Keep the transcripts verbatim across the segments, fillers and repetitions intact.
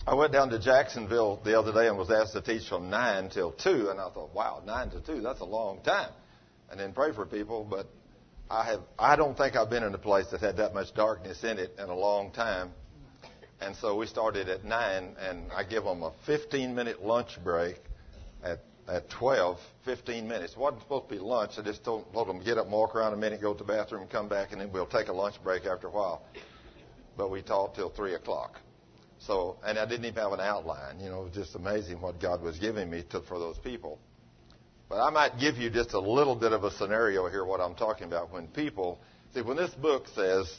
I went down to Jacksonville the other day and was asked to teach from nine till two, and I thought, wow, nine to two, that's a long time. And then pray for people, but I have I don't think I've been in a place that had that much darkness in it in a long time. And so we started at nine, and I give them a fifteen-minute lunch break at at twelve, fifteen minutes. It wasn't supposed to be lunch. I just told, told them get up and walk around a minute, go to the bathroom, come back, and then we'll take a lunch break after a while. But we taught till three o'clock. So, and I didn't even have an outline. You know, it was just amazing what God was giving me to, for those people. But I might give you just a little bit of a scenario here, what I'm talking about. When people, see, when this book says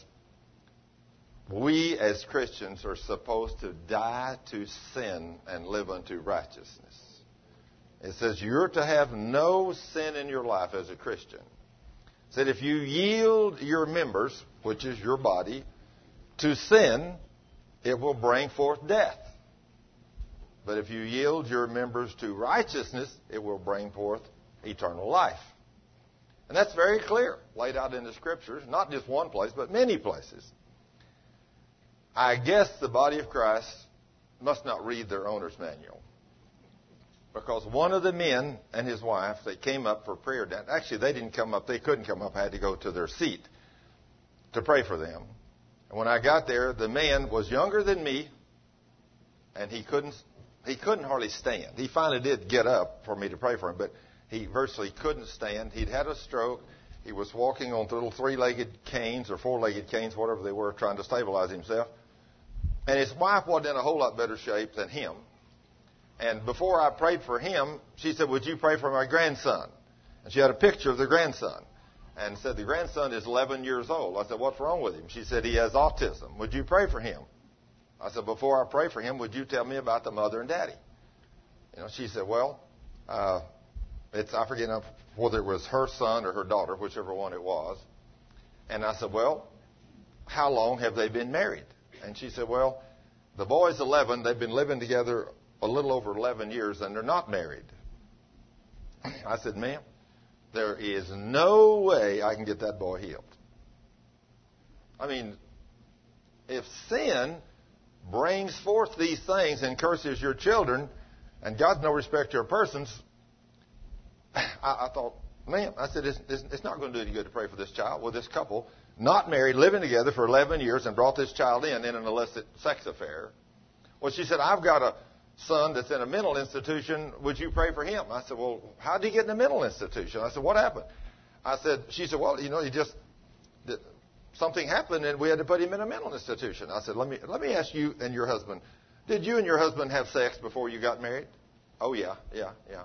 we as Christians are supposed to die to sin and live unto righteousness. It says you're to have no sin in your life as a Christian. It said if you yield your members, which is your body, to sin, it will bring forth death. But if you yield your members to righteousness, it will bring forth eternal life. And that's very clear, laid out in the Scriptures, not just one place, but many places. I guess the body of Christ must not read their owner's manual. Because one of the men and his wife, they came up for prayer. Actually, they didn't come up. They couldn't come up. I had to go to their seat to pray for them. And when I got there, the man was younger than me, and he couldn't he couldn't hardly stand. He finally did get up for me to pray for him, but he virtually couldn't stand. He'd had a stroke. He was walking on little three-legged canes or four-legged canes, whatever they were, trying to stabilize himself. And his wife wasn't in a whole lot better shape than him. And before I prayed for him, she said, would you pray for my grandson? And she had a picture of the grandson. And said, the grandson is eleven years old. I said, what's wrong with him? She said, he has autism. Would you pray for him? I said, before I pray for him, would you tell me about the mother and daddy? You know, she said, well, uh, it's I forget whether it was her son or her daughter, whichever one it was. And I said, well, how long have they been married? And she said, well, the boy's eleven. They've been living together a little over eleven years, and they're not married. I said, ma'am, there is no way I can get that boy healed. I mean, if sin brings forth these things and curses your children, and God's no respecter of persons, I, I thought, ma'am, I said, it's, it's, it's not going to do any good to pray for this child. Well, this couple, not married, living together for eleven years, and brought this child in in an illicit sex affair. Well, she said, I've got a son that's in a mental institution. Would you pray for him? I said, well, how did he get in a mental institution? I said, what happened? I said, she said, well, you know, he just, something happened and we had to put him in a mental institution. I said, let me, let me ask you and your husband, did you and your husband have sex before you got married? Oh, yeah, yeah, yeah.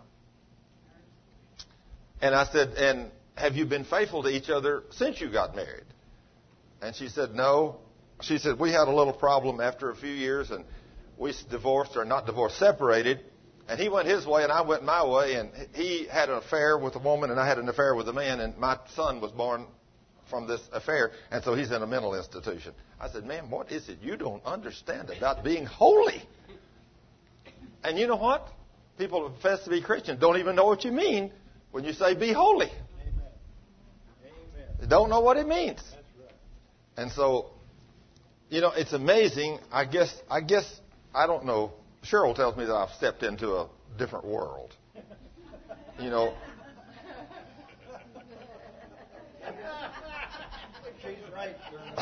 And I said, and have you been faithful to each other since you got married? And she said, no. She said, we had a little problem after a few years, and we divorced, or not divorced, separated. And he went his way and I went my way. And he had an affair with a woman and I had an affair with a man. And my son was born from this affair. And so he's in a mental institution. I said, ma'am, what is it you don't understand about being holy? And you know what? People who profess to be Christians don't even know what you mean when you say be holy. Amen. Amen. They don't know what it means. That's right. And so, you know, it's amazing. I guess, I guess, I don't know. Cheryl tells me that I've stepped into a different world. You know. She's right.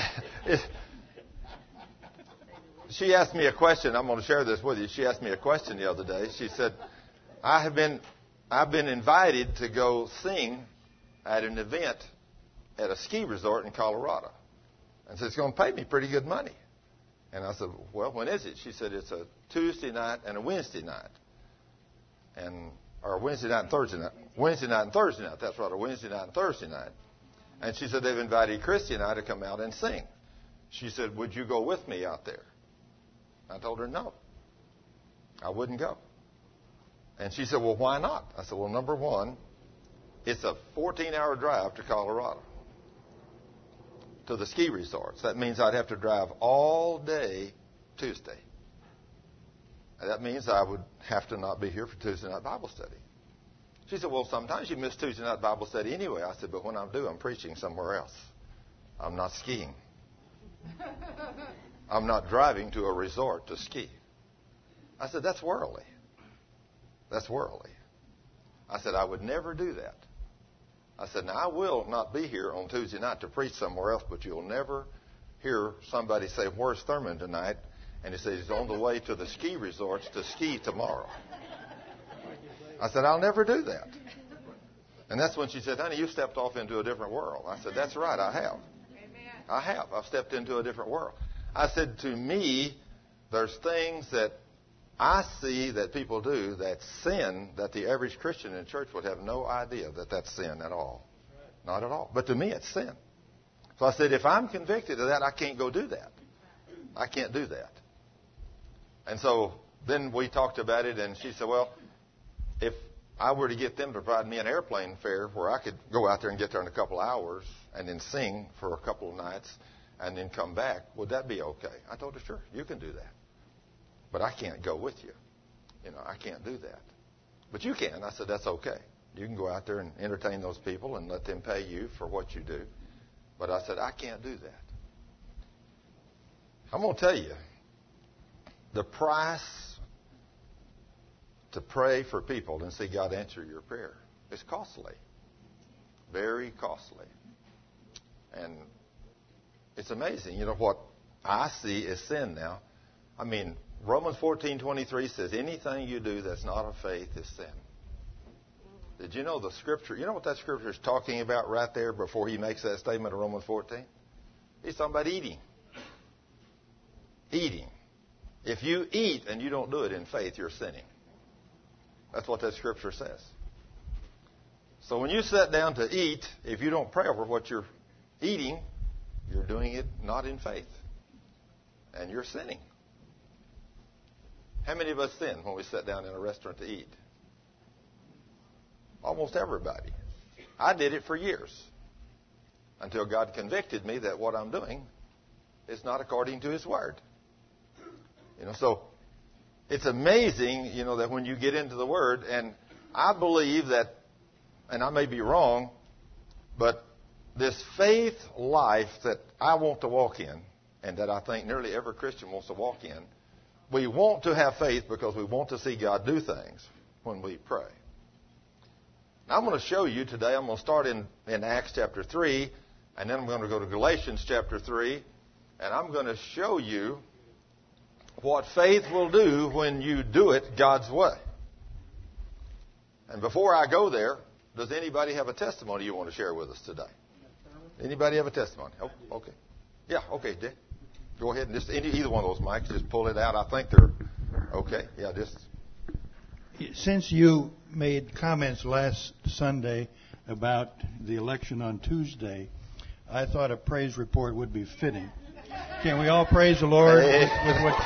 She asked me a question. I'm going to share this with you. She asked me a question the other day. She said, I have been, I've been invited to go sing at an event at a ski resort in Colorado. And so it's going to pay me pretty good money. And I said, well, when is it? She said, it's a Tuesday night and a Wednesday night. And, or Wednesday night and Thursday night. Wednesday night and Thursday night. That's right, a Wednesday night and Thursday night. And she said, they've invited Christy and I to come out and sing. She said, would you go with me out there? I told her no. I wouldn't go. And she said, well, why not? I said, well, number one, it's a fourteen-hour drive to Colorado, to the ski resorts. That means I'd have to drive all day Tuesday. And that means I would have to not be here for Tuesday night Bible study. She said, well, sometimes you miss Tuesday night Bible study anyway. I said, but when I do, I'm preaching somewhere else. I'm not skiing. I'm not driving to a resort to ski. I said, that's worldly. That's worldly. I said, I would never do that. I said, now I will not be here on Tuesday night to preach somewhere else, but you'll never hear somebody say, where's Thurman tonight? And he says he's on the way to the ski resorts to ski tomorrow. I said, I'll never do that. And that's when she said, honey, you stepped off into a different world. I said, that's right, I have. Amen. I have. I've stepped into a different world. I said, to me, there's things that I see that people do that's sin that the average Christian in church would have no idea that that's sin at all. Not at all. But to me, it's sin. So I said, if I'm convicted of that, I can't go do that. I can't do that. And so then we talked about it, and she said, well, if I were to get them to provide me an airplane fare where I could go out there and get there in a couple of hours and then sing for a couple of nights and then come back, would that be okay? I told her, sure, you can do that. But I can't go with you. You know, I can't do that. But you can. I said, that's okay. You can go out there and entertain those people and let them pay you for what you do. But I said, I can't do that. I'm going to tell you, the price to pray for people and see God answer your prayer is costly. Very costly. And it's amazing. You know what I see is sin now. I mean, Romans fourteen twenty-three says anything you do that's not of faith is sin. Did you know the scripture? You know what that scripture is talking about right there before he makes that statement in Romans fourteen? He's talking about eating. Eating. If you eat and you don't do it in faith, you're sinning. That's what that scripture says. So when you sit down to eat, if you don't pray over what you're eating, you're doing it not in faith. And you're sinning. How many of us sin when we sit down in a restaurant to eat? Almost everybody. I did it for years until God convicted me that what I'm doing is not according to His Word. You know, so it's amazing, you know, that when you get into the Word, and I believe that, and I may be wrong, but this faith life that I want to walk in, and that I think nearly every Christian wants to walk in, we want to have faith because we want to see God do things when we pray. Now, I'm going to show you today, I'm going to start in, in Acts chapter three, and then I'm going to go to Galatians chapter three, and I'm going to show you what faith will do when you do it God's way. And before I go there, does anybody have a testimony you want to share with us today? Anybody have a testimony? Oh, okay. Yeah, okay, Dick. Go ahead and just, any, either one of those mics, just pull it out. I think they're okay. Yeah, just. Since you made comments last Sunday about the election on Tuesday, I thought a praise report would be fitting. Can we all praise the Lord hey. with, with what?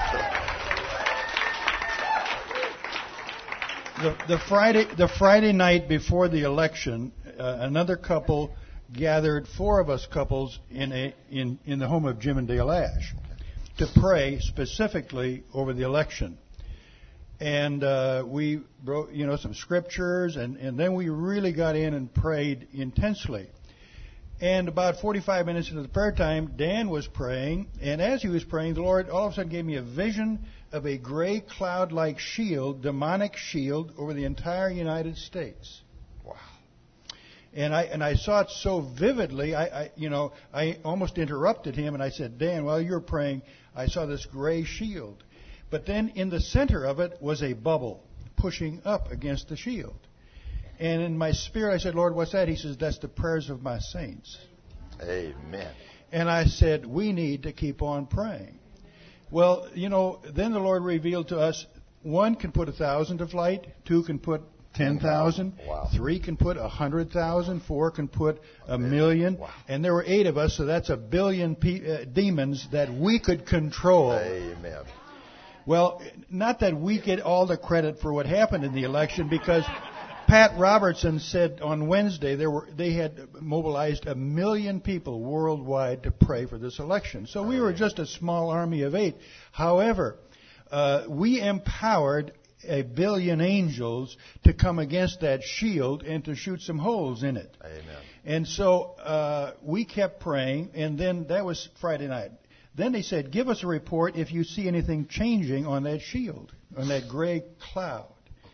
The, the Friday, the Friday night before the election, uh, another couple gathered, four of us couples, in a in, in the home of Jim and Dale Ash to pray specifically over the election. And uh, we wrote, you know, some scriptures, and, and then we really got in and prayed intensely. And about forty-five minutes into the prayer time, Dan was praying, and as he was praying, the Lord all of a sudden gave me a vision of a gray cloud-like shield, demonic shield, over the entire United States. Wow. And I and I saw it so vividly, I, I you know, I almost interrupted him, and I said, Dan, while you're praying, I saw this gray shield. But then in the center of it was a bubble pushing up against the shield. And in my spirit, I said, Lord, what's that? He says, that's the prayers of my saints. Amen. And I said, we need to keep on praying. Well, you know, then the Lord revealed to us, one can put a thousand to flight, two can put ten thousand, wow. three can put a hundred thousand, four can put a million. Wow. And there were eight of us, so that's a billion pe- uh, demons that we could control. Amen. Well, not that we get all the credit for what happened in the election, because Pat Robertson said on Wednesday there were they had mobilized a million people worldwide to pray for this election. So we were just a small army of eight. However, uh, we empowered a billion angels to come against that shield and to shoot some holes in it. Amen. And so uh, we kept praying, and then that was Friday night. Then they said, give us a report if you see anything changing on that shield, on that gray cloud.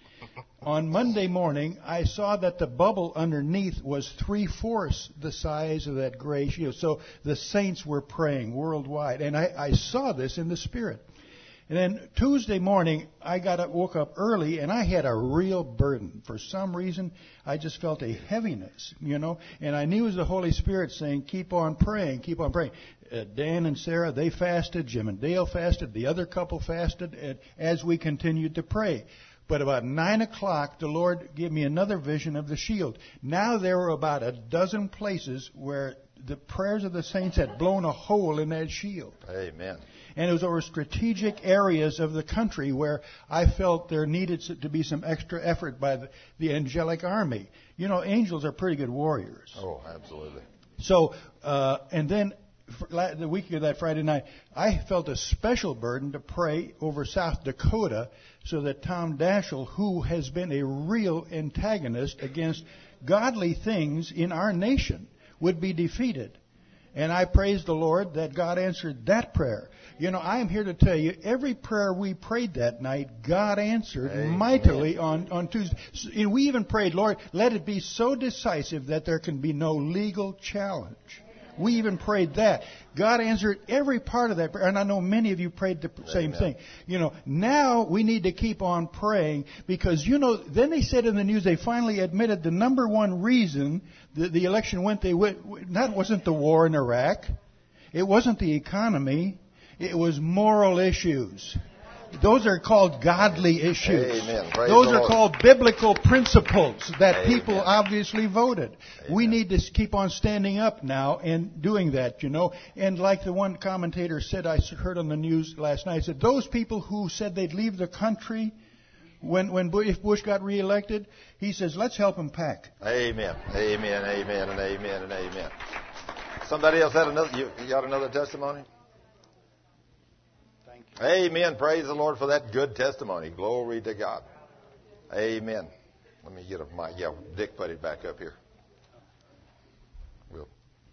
On Monday morning, I saw that the bubble underneath was three-fourths the size of that gray shield. So the saints were praying worldwide. And I, I saw this in the Spirit. And then Tuesday morning, I got up, woke up early, and I had a real burden. For some reason, I just felt a heaviness, you know. And I knew it was the Holy Spirit saying, keep on praying, keep on praying. Uh, Dan and Sarah, they fasted. Jim and Dale fasted. The other couple fasted and, as we continued to pray. But about nine o'clock, the Lord gave me another vision of the shield. Now there were about a dozen places where the prayers of the saints had blown a hole in that shield. Amen. And it was over strategic areas of the country where I felt there needed to be some extra effort by the, the angelic army. You know, angels are pretty good warriors. Oh, absolutely. So, uh, and then the week of that Friday night, I felt a special burden to pray over South Dakota so that Tom Daschle, who has been a real antagonist against godly things in our nation, would be defeated. And I praise the Lord that God answered that prayer. You know, I am here to tell you, every prayer we prayed that night, God answered Amen. mightily on, on Tuesday. And we even prayed, Lord, let it be so decisive that there can be no legal challenge. We even prayed that. God answered every part of that prayer. And I know many of you prayed the same Amen. thing. You know, now we need to keep on praying because, you know, then they said in the news, they finally admitted the number one reason the, the election went, they went, that wasn't the war in Iraq. It wasn't the economy. It was moral issues. Those are called godly issues. Amen. Praise Those the are Lord. called biblical principles that Amen. people obviously voted. Amen. We need to keep on standing up now and doing that, you know. And like the one commentator said, I heard on the news last night, said those people who said they'd leave the country when when Bush, if Bush got reelected, he says, let's help them pack. Amen. Amen. Amen. And amen. And amen. Somebody else had another. You, you got another testimony? Amen. Praise the Lord for that good testimony. Glory to God. Amen. Let me get a mic. Yeah, Dick, put it back up here. We'll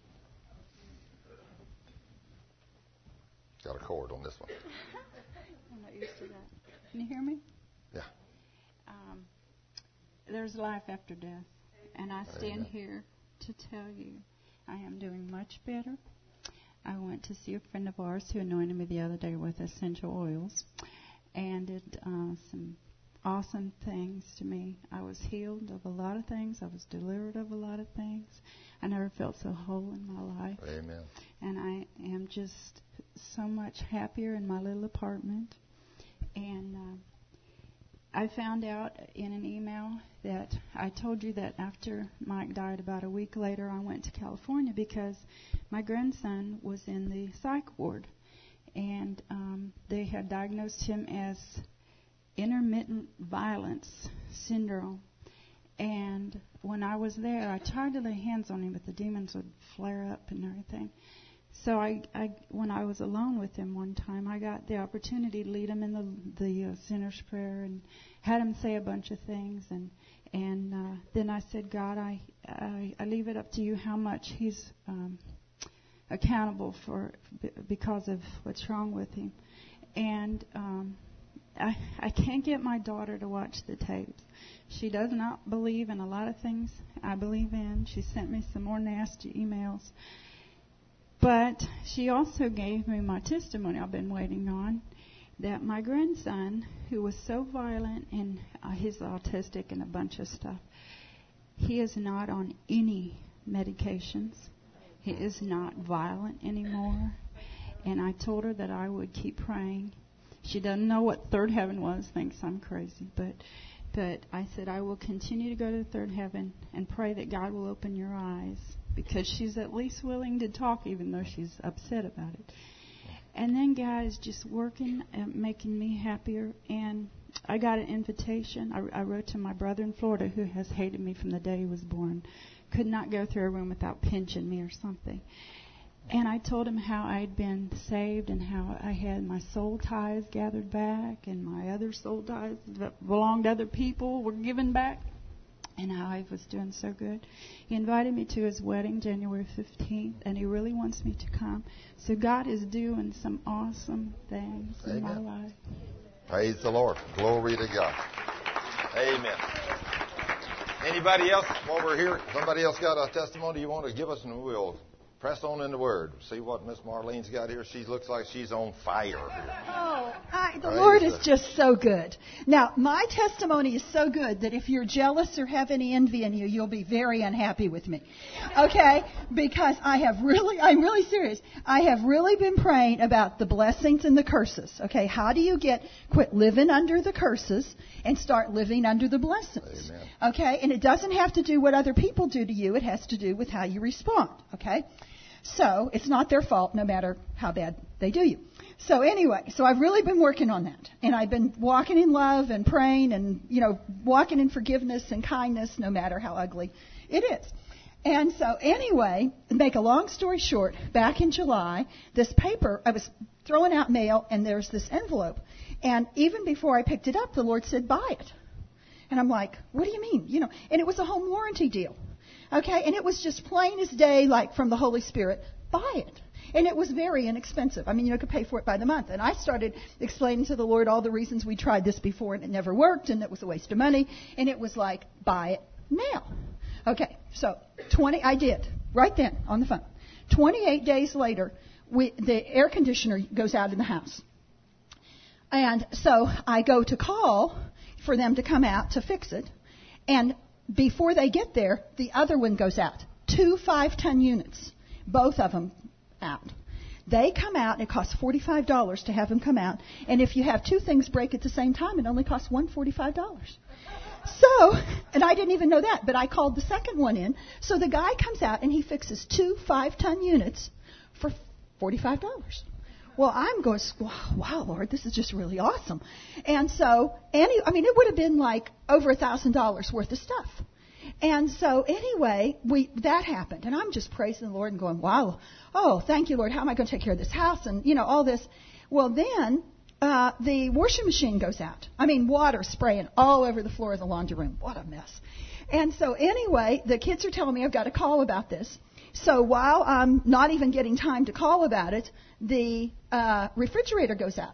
got a cord on this one. I'm not used to that. Can you hear me? Yeah. Um, there's life after death, and I stand Amen. here to tell you I am doing much better. I went to see a friend of ours who anointed me the other day with essential oils and did uh, some awesome things to me. I was healed of a lot of things. I was delivered of a lot of things. I never felt so whole in my life. Amen. And I am just so much happier in my little apartment. And uh, I found out in an email that I told you that after Mike died, about a week later, I went to California because my grandson was in the psych ward. And um, they had diagnosed him as intermittent violence syndrome. And when I was there, I tried to lay hands on him, but the demons would flare up and everything. So I, I, when I was alone with him one time, I got the opportunity to lead him in the, the uh, sinner's prayer and had him say a bunch of things. And and uh, then I said, God, I, I I leave it up to you how much he's um, accountable for b- because of what's wrong with him. And um, I I can't get my daughter to watch the tapes. She does not believe in a lot of things I believe in. She sent me some more nasty emails. But she also gave me my testimony I've been waiting on, that my grandson, who was so violent and uh, he's autistic and a bunch of stuff, he is not on any medications. He is not violent anymore. And I told her that I would keep praying. She doesn't know what third heaven was, thinks I'm crazy. But but I said, I will continue to go to the third heaven and pray that God will open your eyes, because she's at least willing to talk even though she's upset about it. And then God is just working and making me happier. And I got an invitation. I, I wrote to my brother in Florida who has hated me from the day he was born. Could not go through a room without pinching me or something. And I told him how I'd been saved and how I had my soul ties gathered back and my other soul ties that belonged to other people were given back. and how I was doing so good. He invited me to his wedding January fifteenth, and he really wants me to come. So God is doing some awesome things Amen. In my life. Praise the Lord. Glory to God. Amen. Anybody else while we're here? Somebody else got a testimony you want to give us, and we'll press on in the Word. See what Miss Marlene's got here. She looks like she's on fire. Oh, I, the Praise Lord is the... just so good. Now, my testimony is so good that if you're jealous or have any envy in you, you'll be very unhappy with me. Okay? Because I have really, I'm really serious. I have really been praying about the blessings and the curses. Okay? How do you get, quit living under the curses and start living under the blessings? Amen. Okay? And it doesn't have to do what other people do to you. It has to do with how you respond. Okay? So it's not their fault, no matter how bad they do you. So anyway, so I've really been working on that. And I've been walking in love and praying and, you know, walking in forgiveness and kindness, no matter how ugly it is. And so anyway, to make a long story short, back in July, this paper, I was throwing out mail, and there's this envelope. And even before I picked it up, the Lord said, buy it. And I'm like, what do you mean? You know, and it was a home warranty deal. Okay, and it was just plain as day, like from the Holy Spirit, buy it. And it was very inexpensive. I mean, you could pay for it by the month. And I started explaining to the Lord all the reasons we tried this before and it never worked and it was a waste of money. And it was like, buy it now. Okay, so twenty, I did, right then on the phone. twenty-eight days later, we, the air conditioner goes out in the house. And so I go to call for them to come out to fix it. And before they get there, the other one goes out. Two five-ton units, both of them out. They come out, and it costs forty-five dollars to have them come out. And if you have two things break at the same time, it only costs one hundred forty-five dollars. So, and I didn't even know that, but I called the second one in. So the guy comes out, and he fixes two five-ton units for forty-five dollars. Well, I'm going, wow, Lord, this is just really awesome. And so, any, I mean, it would have been like over one thousand dollars worth of stuff. And so, anyway, we that happened. And I'm just praising the Lord and going, wow, oh, thank you, Lord. How am I going to take care of this house? And, you know, all this. Well, then uh, the washing machine goes out. I mean, water spraying all over the floor of the laundry room. What a mess. And so, anyway, the kids are telling me I've got to call about this. So while I'm not even getting time to call about it, the uh, refrigerator goes out.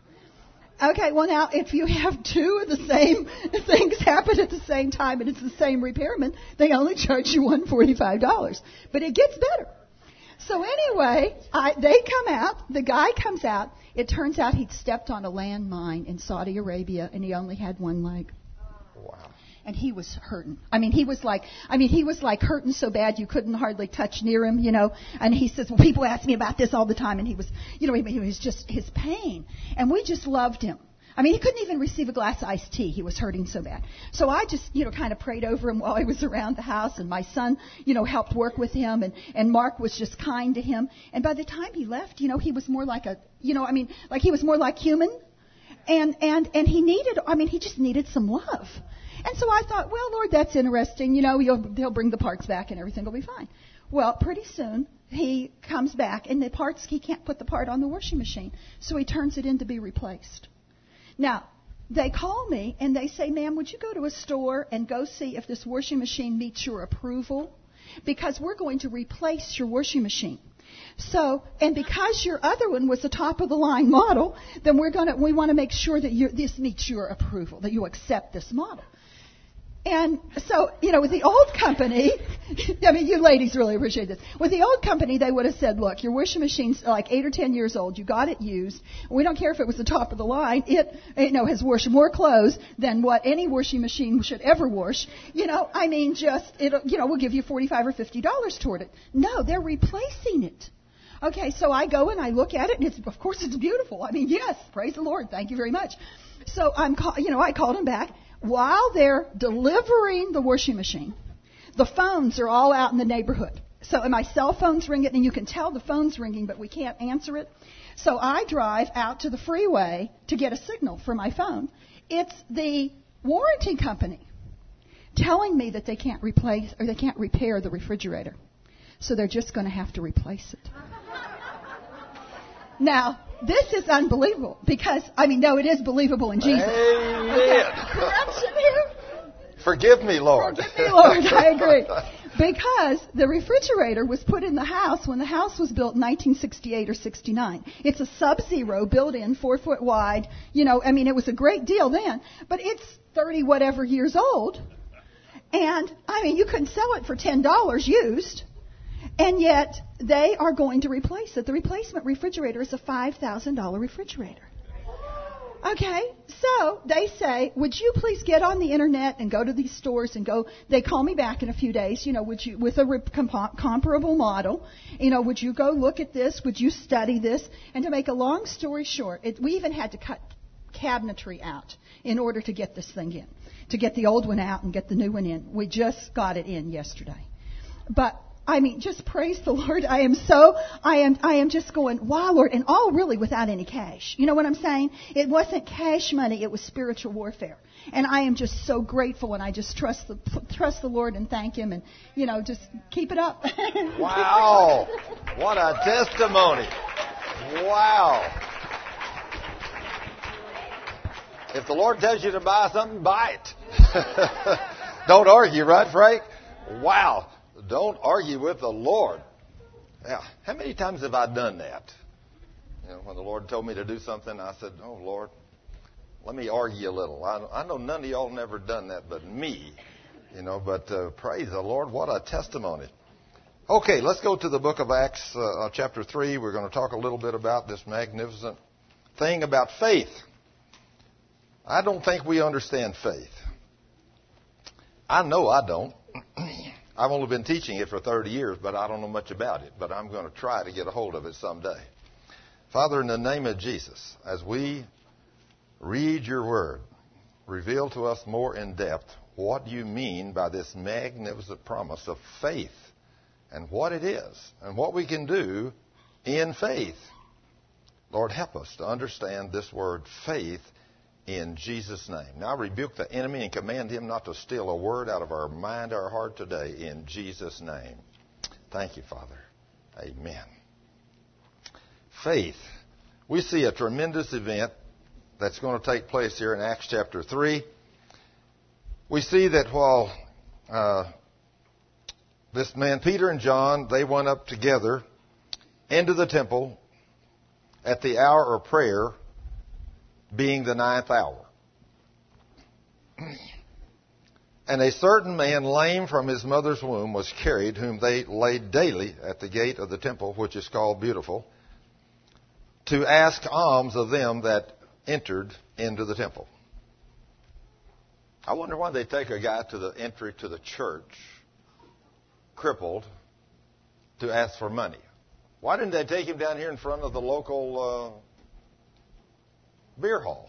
Okay, well now, if you have two of the same things happen at the same time and it's the same repairman, they only charge you one hundred forty-five dollars. But it gets better. So anyway, I, they come out, the guy comes out. It turns out he'd stepped on a landmine in Saudi Arabia and he only had one leg. Wow. And he was hurting. I mean, he was like, I mean, he was like hurting so bad you couldn't hardly touch near him, you know. And he says, well, people ask me about this all the time. And he was, you know, he was just his pain. And we just loved him. I mean, he couldn't even receive a glass of iced tea. He was hurting so bad. So I just, you know, kind of prayed over him while he was around the house. And my son, you know, helped work with him. And, and Mark was just kind to him. And by the time he left, you know, he was more like a, you know, I mean, like he was more like human. And, and, and he needed, I mean, he just needed some love. And so I thought, well, Lord, that's interesting. You know, you'll, he'll bring the parts back and everything will be fine. Well, pretty soon he comes back and the parts, he can't put the part on the washing machine. So he turns it in to be replaced. Now, they call me and they say, ma'am, would you go to a store and go see if this washing machine meets your approval? Because we're going to replace your washing machine. So, and because your other one was the top of the line model, then we're going to, we want to make sure that you're, this meets your approval, that you accept this model. And so, you know, with the old company, I mean, you ladies really appreciate this. With the old company, they would have said, look, your washing machine's like eight or ten years old. You got it used. We don't care if it was the top of the line. It, you know, has washed more clothes than what any washing machine should ever wash. You know, I mean, just, it, you know, we'll give you forty-five or fifty dollars toward it. No, they're replacing it. Okay, so I go and I look at it, and it's, of course, it's beautiful. I mean, yes, praise the Lord. Thank you very much. So I'm, call, you know, I called them back. While they're delivering the washing machine, the phones are all out in the neighborhood. So and my cell phone's ringing, and you can tell the phone's ringing, but we can't answer it. So I drive out to the freeway to get a signal for my phone. It's the warranty company telling me that they can't replace or they can't repair the refrigerator. So they're just going to have to replace it. Now, this is unbelievable because, I mean, no, it is believable in Jesus. Amen. Okay. Corruption here. Forgive me, Lord. Forgive me, Lord. I agree. Because the refrigerator was put in the house when the house was built in nineteen sixty-eight or sixty-nine. It's a Sub-Zero, built-in, four foot wide. You know, I mean, it was a great deal then. But it's thirty whatever years old. And, I mean, you couldn't sell it for ten dollars used. And yet, they are going to replace it. The replacement refrigerator is a five thousand dollars refrigerator. Okay, so they say, would you please get on the internet and go to these stores and go, they call me back in a few days, you know, would you, with a rep- comp- comparable model, you know, would you go look at this, would you study this? And to make a long story short, it, we even had to cut cabinetry out in order to get this thing in, to get the old one out and get the new one in. We just got it in yesterday. But I mean, just praise the Lord. I am so, I am, I am just going, wow, Lord, and all really without any cash. You know what I'm saying? It wasn't cash money, it was spiritual warfare. And I am just so grateful, and I just trust the, trust the Lord and thank Him, and, you know, just keep it up. Wow. What a testimony. Wow. If the Lord tells you to buy something, buy it. Don't argue, right, Frank? Wow. Don't argue with the Lord. Yeah. How many times have I done that? You know, when the Lord told me to do something, I said, "Oh, Lord, let me argue a little." I, I know none of y'all never done that but me. You know, but uh, praise the Lord. What a testimony. Okay, let's go to the book of Acts, uh, chapter three. We're going to talk a little bit about this magnificent thing about faith. I don't think we understand faith. I know I don't. I've only been teaching it for thirty years, but I don't know much about it. But I'm going to try to get a hold of it someday. Father, in the name of Jesus, as we read your word, reveal to us more in depth what you mean by this magnificent promise of faith and what it is and what we can do in faith. Lord, help us to understand this word faith in Jesus' name. Now I rebuke the enemy and command him not to steal a word out of our mind, our heart today, in Jesus' name. Thank you, Father. Amen. Faith. We see a tremendous event that's going to take place here in Acts chapter three. We see that while uh, this man, Peter and John, they went up together into the temple at the hour of prayer, being the ninth hour. And a certain man, lame from his mother's womb, was carried, whom they laid daily at the gate of the temple, which is called Beautiful, to ask alms of them that entered into the temple. I wonder why they take a guy to the entry to the church, crippled, to ask for money. Why didn't they take him down here in front of the local uh, beer hall?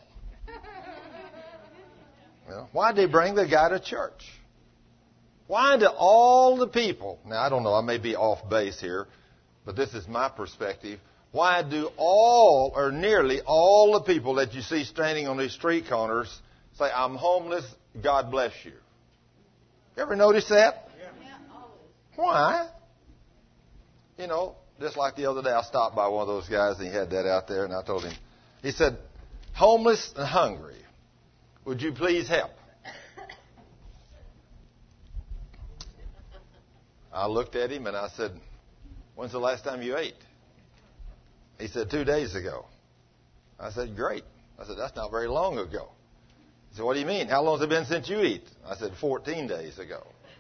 You know, why did they bring the guy to church? Why do all the people, now I don't know, I may be off base here, but this is my perspective. Why do all, or nearly all the people that you see standing on these street corners say, "I'm homeless, God bless you"? You ever notice that? Yeah. Why? You know, just like the other day, I stopped by one of those guys and he had that out there, and I told him, he said, "Homeless and hungry, would you please help?" I looked at him and I said, "When's the last time you ate?" He said, two days ago. I said, "Great." I said, "That's not very long ago." He said, "What do you mean? How long has it been since you eat?" I said, fourteen days ago.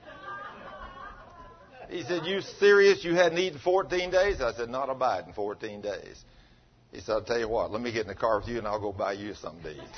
He said, "You serious? You hadn't eaten fourteen days?" I said, "Not a bite in fourteen days. He said, "I'll tell you what, let me get in the car with you and I'll go buy you something to eat."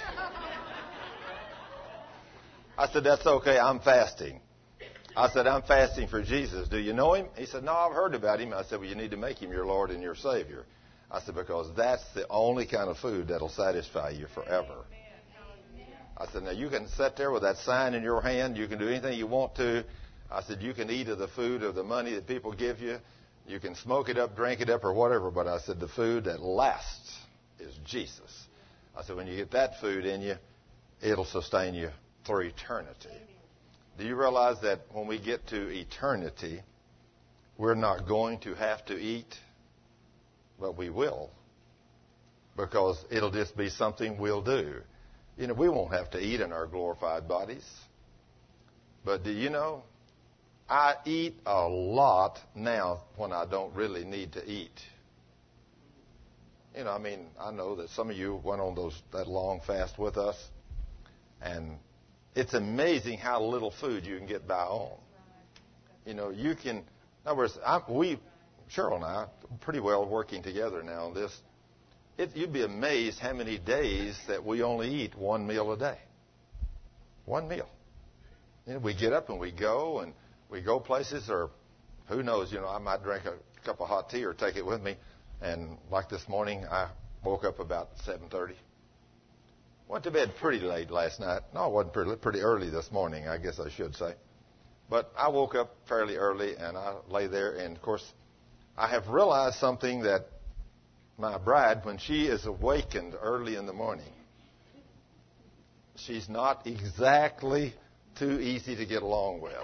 I said, "That's okay. I'm fasting." I said, "I'm fasting for Jesus. Do you know him?" He said, "No, I've heard about him." I said, "Well, you need to make him your Lord and your Savior." I said, "Because that's the only kind of food that'll satisfy you forever." I said, "Now you can sit there with that sign in your hand. You can do anything you want to." I said, "You can eat of the food of the money that people give you. You can smoke it up, drink it up, or whatever." But I said, the food that lasts is Jesus. I said, when you get that food in you, it'll sustain you through eternity. Do you realize that when we get to eternity, we're not going to have to eat, but we will, because it'll just be something we'll do. You know, we won't have to eat in our glorified bodies. But do you know, I eat a lot now when I don't really need to eat. You know, I mean, I know that some of you went on those that long fast with us, and it's amazing how little food you can get by on. You know, you can. In other words, I, we, Cheryl and I, are pretty well working together now on this. It, you'd be amazed how many days that we only eat one meal a day. One meal. You know, we get up and we go, and we go places, or who knows, you know, I might drink a cup of hot tea or take it with me. And like this morning, I woke up about seven thirty. Went to bed pretty late last night. No, it wasn't pretty, pretty early this morning, I guess I should say. But I woke up fairly early, and I lay there. And, of course, I have realized something that my bride, when she is awakened early in the morning, she's not exactly too easy to get along with.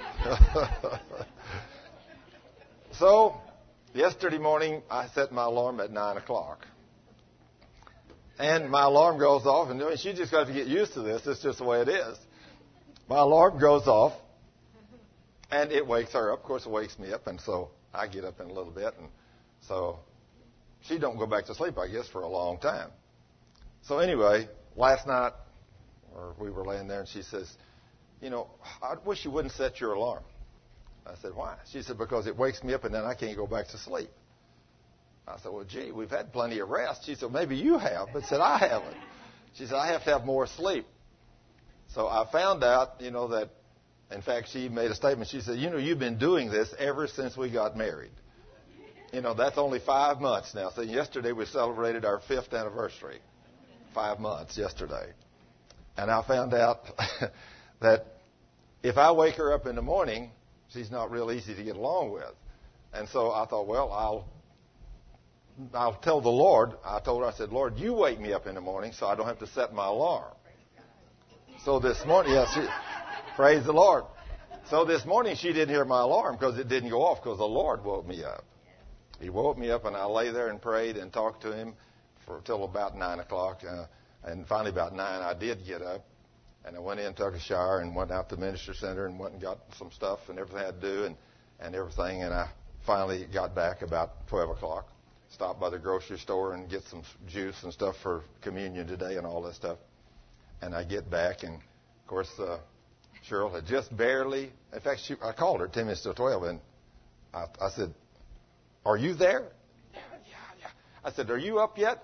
So, yesterday morning, I set my alarm at nine o'clock. And my alarm goes off, and she just got to get used to this. It's just the way it is. My alarm goes off, and it wakes her up. Of course, it wakes me up, and so I get up in a little bit. And so she don't go back to sleep, I guess, for a long time. So anyway, last night, or we were laying there, and she says, you know, I wish you wouldn't set your alarm. I said, why? She said, because it wakes me up, and then I can't go back to sleep. I said, well, gee, we've had plenty of rest. She said, maybe you have, but said, I haven't. She said, I have to have more sleep. So I found out, you know, that, in fact, she made a statement. She said, you know, you've been doing this ever since we got married. You know, that's only five months now. So yesterday we celebrated our fifth anniversary. Five months yesterday. And I found out that if I wake her up in the morning, she's not real easy to get along with. And so I thought, well, I'll I'll tell the Lord. I told her, I said, Lord, you wake me up in the morning so I don't have to set my alarm. So this morning, yes, she, praise the Lord. So this morning she didn't hear my alarm because it didn't go off because the Lord woke me up. He woke me up, and I lay there and prayed and talked to him for till about nine o'clock. Uh, and finally about nine, I did get up. And I went in, took a shower, and went out to the Minister Center and went and got some stuff and everything I had to do and, and everything. And I finally got back about twelve o'clock. Stopped by the grocery store and get some juice and stuff for communion today and all that stuff. And I get back, and, of course, uh, Cheryl had just barely, in fact, she, I called her ten minutes to twelve, and I, I said, are you there? Yeah, yeah, yeah. I said, are you up yet?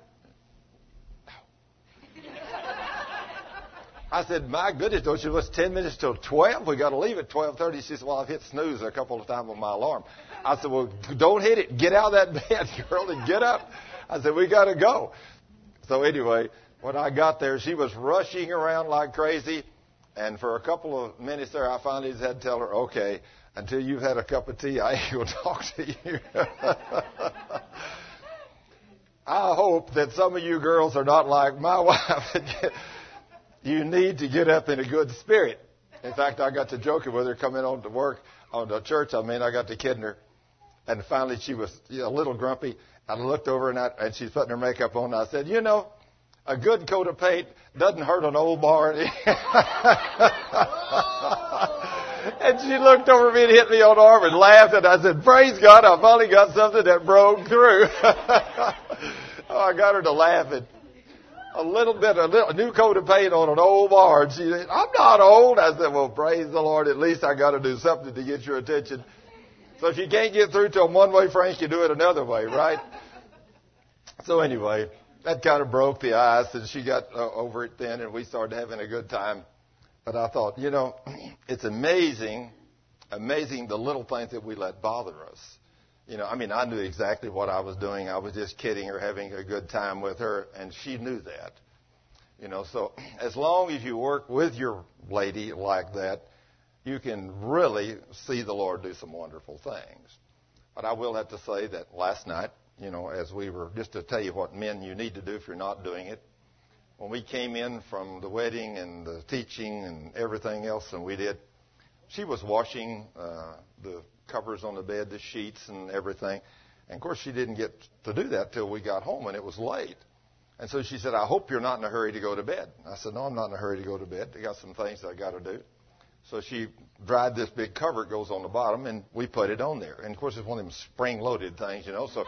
No. I said, my goodness, don't you know it's ten minutes till twelve? We got to leave at twelve thirty. She said, well, I've hit snooze a couple of times on my alarm. I said, well, don't hit it. Get out of that bed, girl, and get up. I said, we got to go. So anyway, when I got there, she was rushing around like crazy. And for a couple of minutes there, I finally just had to tell her, okay, until you've had a cup of tea, I ain't going to talk to you. I hope that some of you girls are not like my wife. You need to get up in a good spirit. In fact, I got to joking with her coming on to work, on to church. I mean, I got to kidding her. And finally, she was you know, a little grumpy. I looked over, and, I, and she's putting her makeup on. And I said, you know, a good coat of paint doesn't hurt an old barn. And she looked over me and hit me on the arm and laughed. And I said, praise God, I finally got something that broke through. Oh, I got her to laughing. A little bit, a, little, a new coat of paint on an old barn. She said, I'm not old. I said, well, praise the Lord. At least I got to do something to get your attention. So if you can't get through to them one way, Frank, you do it another way, right? So anyway, that kind of broke the ice, and she got uh, over it then, and we started having a good time. But I thought, you know, it's amazing, amazing the little things that we let bother us. You know, I mean, I knew exactly what I was doing. I was just kidding her, having a good time with her, and she knew that. You know, so as long as you work with your lady like that, you can really see the Lord do some wonderful things. But I will have to say that last night, you know, as we were, just to tell you what men you need to do if you're not doing it, when we came in from the wedding and the teaching and everything else, and we did, she was washing uh, the covers on the bed, the sheets and everything. And, of course, she didn't get to do that till we got home, and it was late. And so she said, I hope you're not in a hurry to go to bed. I said, no, I'm not in a hurry to go to bed. I got some things I got to do. So she dried this big cover. It goes on the bottom, and we put it on there. And, of course, it's one of them spring-loaded things, you know. So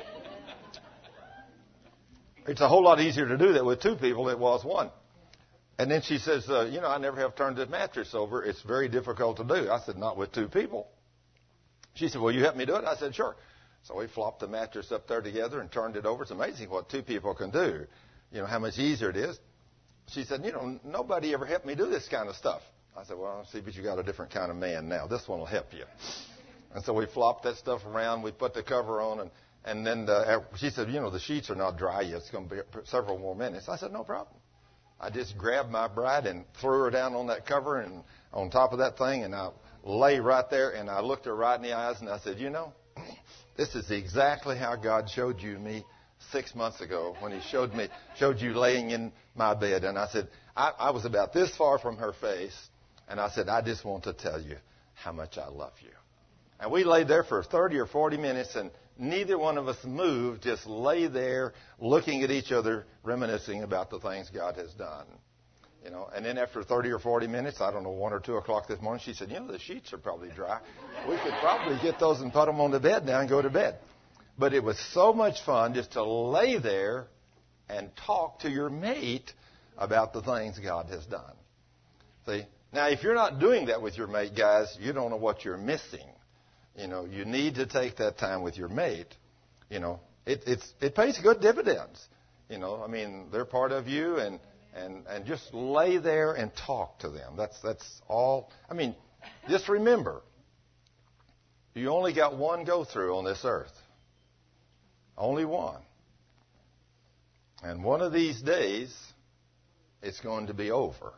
it's a whole lot easier to do that with two people than it was one. And then she says, uh, you know, I never have turned the mattress over. It's very difficult to do. I said, not with two people. She said, will you help me do it? I said, sure. So we flopped the mattress up there together and turned it over. It's amazing what two people can do, you know, how much easier it is. She said, you know, nobody ever helped me do this kind of stuff. I said, well, see, but you got a different kind of man now. This one will help you. And so we flopped that stuff around. We put the cover on, and, and then the, she said, you know, the sheets are not dry yet. It's going to be several more minutes. I said, no problem. I just grabbed my bride and threw her down on that cover and on top of that thing, and I lay right there, and I looked her right in the eyes, and I said, you know, this is exactly how God showed you me six months ago when he showed me, showed you laying in my bed. And I said, I, I was about this far from her face, and I said, I just want to tell you how much I love you. And we lay there for thirty or forty minutes, and neither one of us moved, just lay there looking at each other, reminiscing about the things God has done. You know, and then after thirty or forty minutes, I don't know, one or two o'clock this morning, she said, you know, the sheets are probably dry. We could probably get those and put them on the bed now and go to bed. But it was so much fun just to lay there and talk to your mate about the things God has done. See? Now, if you're not doing that with your mate, guys, you don't know what you're missing. You know, you need to take that time with your mate. You know, it, it's, it pays good dividends. You know, I mean, they're part of you, and, and, and just lay there and talk to them. That's, that's all. I mean, just remember, you only got one go-through on this earth. Only one. And one of these days, it's going to be over.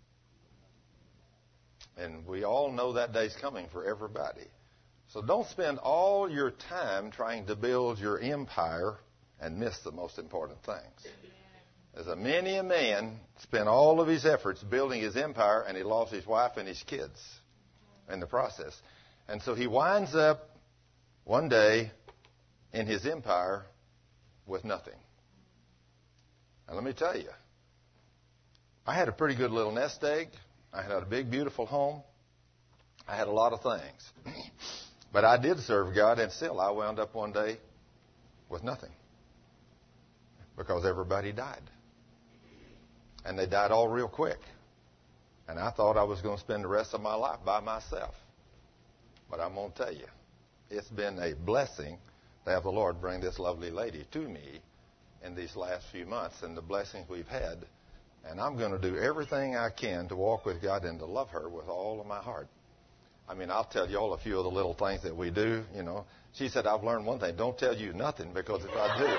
And we all know that day's coming for everybody. So don't spend all your time trying to build your empire and miss the most important things. There's a many a man spent all of his efforts building his empire, and he lost his wife and his kids in the process. And so he winds up one day in his empire with nothing. And let me tell you, I had a pretty good little nest egg. I had a big, beautiful home. I had a lot of things. But I did serve God, and still I wound up one day with nothing. Because everybody died. And they died all real quick. And I thought I was going to spend the rest of my life by myself. But I'm going to tell you, it's been a blessing to have the Lord bring this lovely lady to me in these last few months and the blessings we've had. And I'm going to do everything I can to walk with God and to love her with all of my heart. I mean, I'll tell you all a few of the little things that we do, you know. She said, I've learned one thing. Don't tell you nothing, because if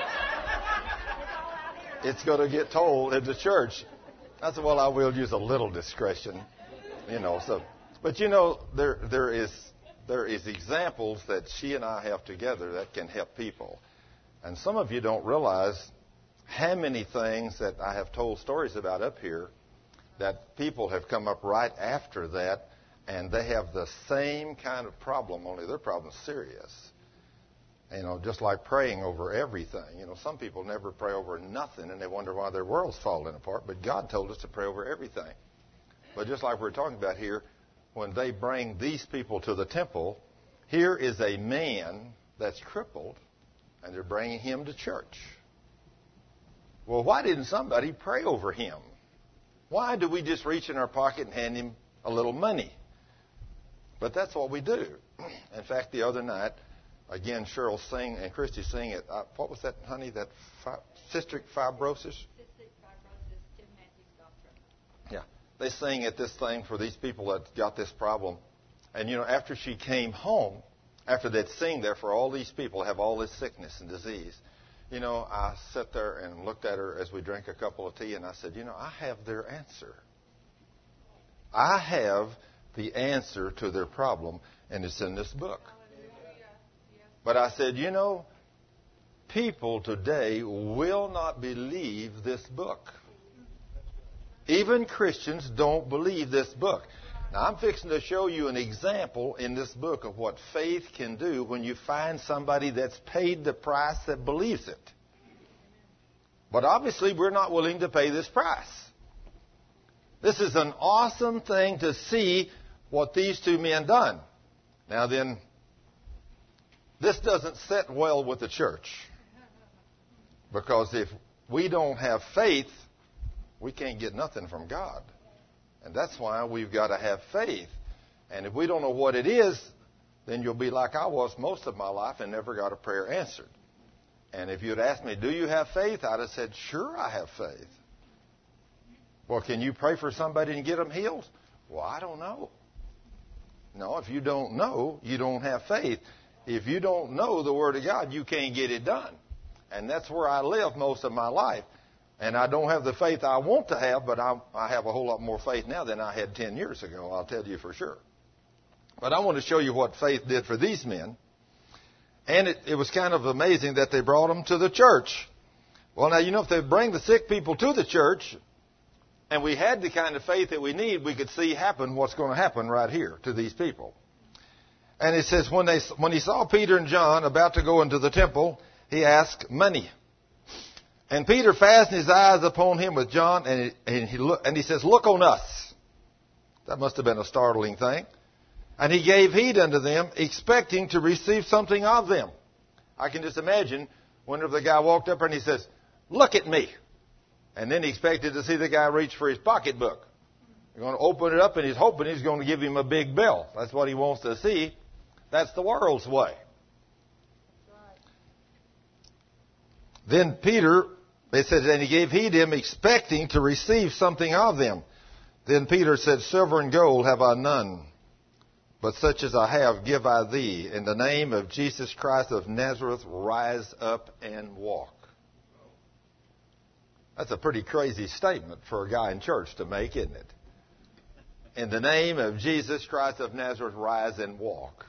I do, it's going to get told in the church. I said, well, I will use a little discretion, you know. So, but, you know, there there is there is examples that she and I have together that can help people. And some of you don't realize how many things that I have told stories about up here that people have come up right after that, and they have the same kind of problem, only their problem's serious. You know, just like praying over everything. You know, some people never pray over nothing, and they wonder why their world's falling apart. But God told us to pray over everything. But just like we're talking about here, when they bring these people to the temple, here is a man that's crippled, and they're bringing him to church. Well, why didn't somebody pray over him? Why do we just reach in our pocket and hand him a little money? But that's what we do. In fact, the other night, again, Cheryl sang and Christy sang it. Uh, what was that, honey? That fi- cystic fibrosis? Cystic fibrosis, Tim Matthews doctrine. Yeah. They sang at this thing for these people that got this problem. And, you know, after she came home, after they'd sing there for all these people who have all this sickness and disease, you know, I sat there and looked at her as we drank a cup of tea, and I said, you know, I have their answer. I have the answer to their problem, and it's in this book. But I said, you know, people today will not believe this book. Even Christians don't believe this book. Now, I'm fixing to show you an example in this book of what faith can do when you find somebody that's paid the price that believes it. But obviously, we're not willing to pay this price. This is an awesome thing to see what these two men done. Now then, this doesn't sit well with the church. Because if we don't have faith, we can't get nothing from God. And that's why we've got to have faith. And if we don't know what it is, then you'll be like I was most of my life and never got a prayer answered. And if you'd asked me, do you have faith? I'd have said, sure, I have faith. Well, can you pray for somebody and get them healed? Well, I don't know. No, if you don't know, you don't have faith. If you don't know the Word of God, you can't get it done. And that's where I live most of my life. And I don't have the faith I want to have, but I, I have a whole lot more faith now than I had ten years ago, I'll tell you for sure. But I want to show you what faith did for these men. And it, it was kind of amazing that they brought them to the church. Well, now, you know, if they bring the sick people to the church, and we had the kind of faith that we need, we could see happen what's going to happen right here to these people. And it says, when they when he saw Peter and John about to go into the temple, he asked money. And Peter fastened his eyes upon him with John, and he, and he, look, and he says, look on us. That must have been a startling thing. And he gave heed unto them, expecting to receive something of them. I can just imagine whenever the guy walked up and he says, look at me. And then he expected to see the guy reach for his pocketbook. He's going to open it up and he's hoping he's going to give him a big bill. That's what he wants to see. That's the world's way. Then Peter, they said, and he gave heed to him, expecting to receive something of them. Then Peter said, silver and gold have I none, but such as I have give I thee. In the name of Jesus Christ of Nazareth, rise up and walk. That's a pretty crazy statement for a guy in church to make, isn't it? In the name of Jesus Christ of Nazareth, rise and walk.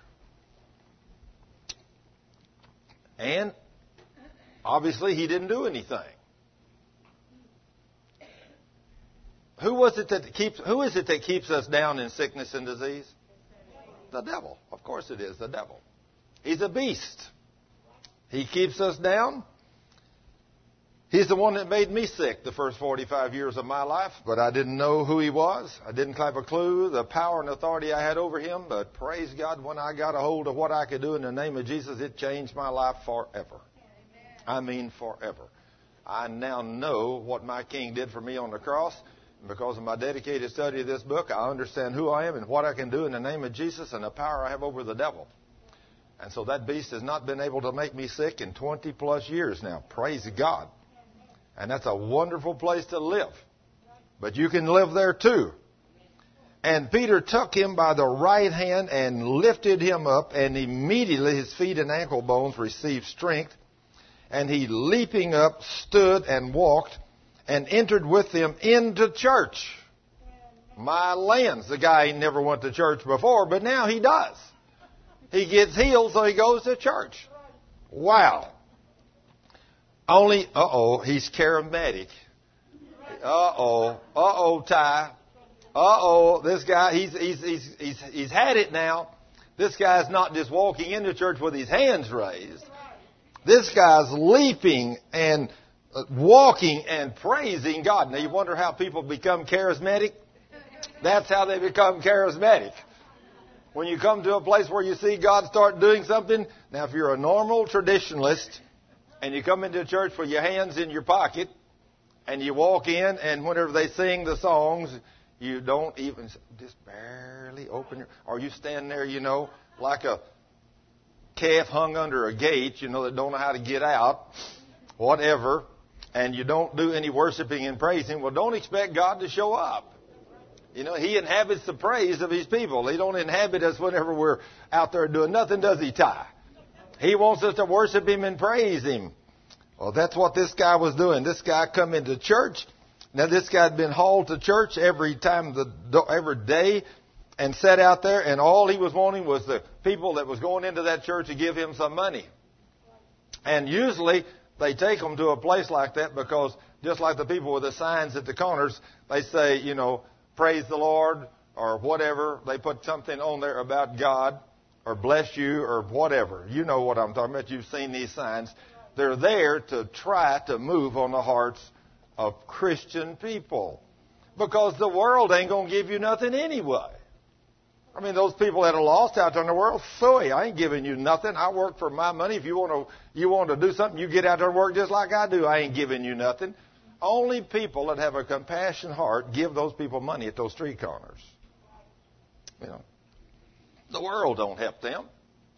And obviously he didn't do anything. Who was it that keeps who is it that keeps us down in sickness and disease? The devil. Of course it is the devil. He's a beast. He keeps us down. He's the one that made me sick the first forty-five years of my life, but I didn't know who he was. I didn't have a clue the power and authority I had over him, but praise God, when I got a hold of what I could do in the name of Jesus, it changed my life forever. I mean forever. I now know what my King did for me on the cross. And because of my dedicated study of this book, I understand who I am and what I can do in the name of Jesus and the power I have over the devil. And so that beast has not been able to make me sick in twenty plus years now. Praise God. And that's a wonderful place to live. But you can live there too. And Peter took him by the right hand and lifted him up, and immediately his feet and ankle bones received strength. And he, leaping up, stood and walked and entered with them into church. My lands, the guy never went to church before, but now he does. He gets healed, so he goes to church. Wow. Only, uh-oh, he's charismatic. Uh-oh, uh-oh, Ty. Uh-oh, this guy, he's, he's, he's, he's, he's had it now. This guy's not just walking into church with his hands raised. This guy's leaping and walking and praising God. Now, you wonder how people become charismatic? That's how they become charismatic. When you come to a place where you see God start doing something, now if you're a normal traditionalist, and you come into church with your hands in your pocket, and you walk in, and whenever they sing the songs, you don't even, just barely open your, or you stand there, you know, like a calf hung under a gate, you know, that don't know how to get out, whatever, and you don't do any worshiping and praising. Well, don't expect God to show up. You know, He inhabits the praise of His people. He don't inhabit us whenever we're out there doing nothing, does He, Ty? He wants us to worship Him and praise Him. Well, that's what this guy was doing. This guy come into church. Now, this guy had been hauled to church every time, the every day, and sat out there, and all he was wanting was the people that was going into that church to give him some money. And usually, they take them to a place like that because, just like the people with the signs at the corners, they say, you know, praise the Lord, or whatever. They put something on there about God, or bless you, or whatever. You know what I'm talking about. You've seen these signs. They're there to try to move on the hearts of Christian people. Because the world ain't going to give you nothing anyway. I mean, those people that are lost out there in the world, sorry, I ain't giving you nothing. I work for my money. If you want to, you want to do something, you get out there and work just like I do. I ain't giving you nothing. Only people that have a compassion heart give those people money at those street corners. You know, the world don't help them.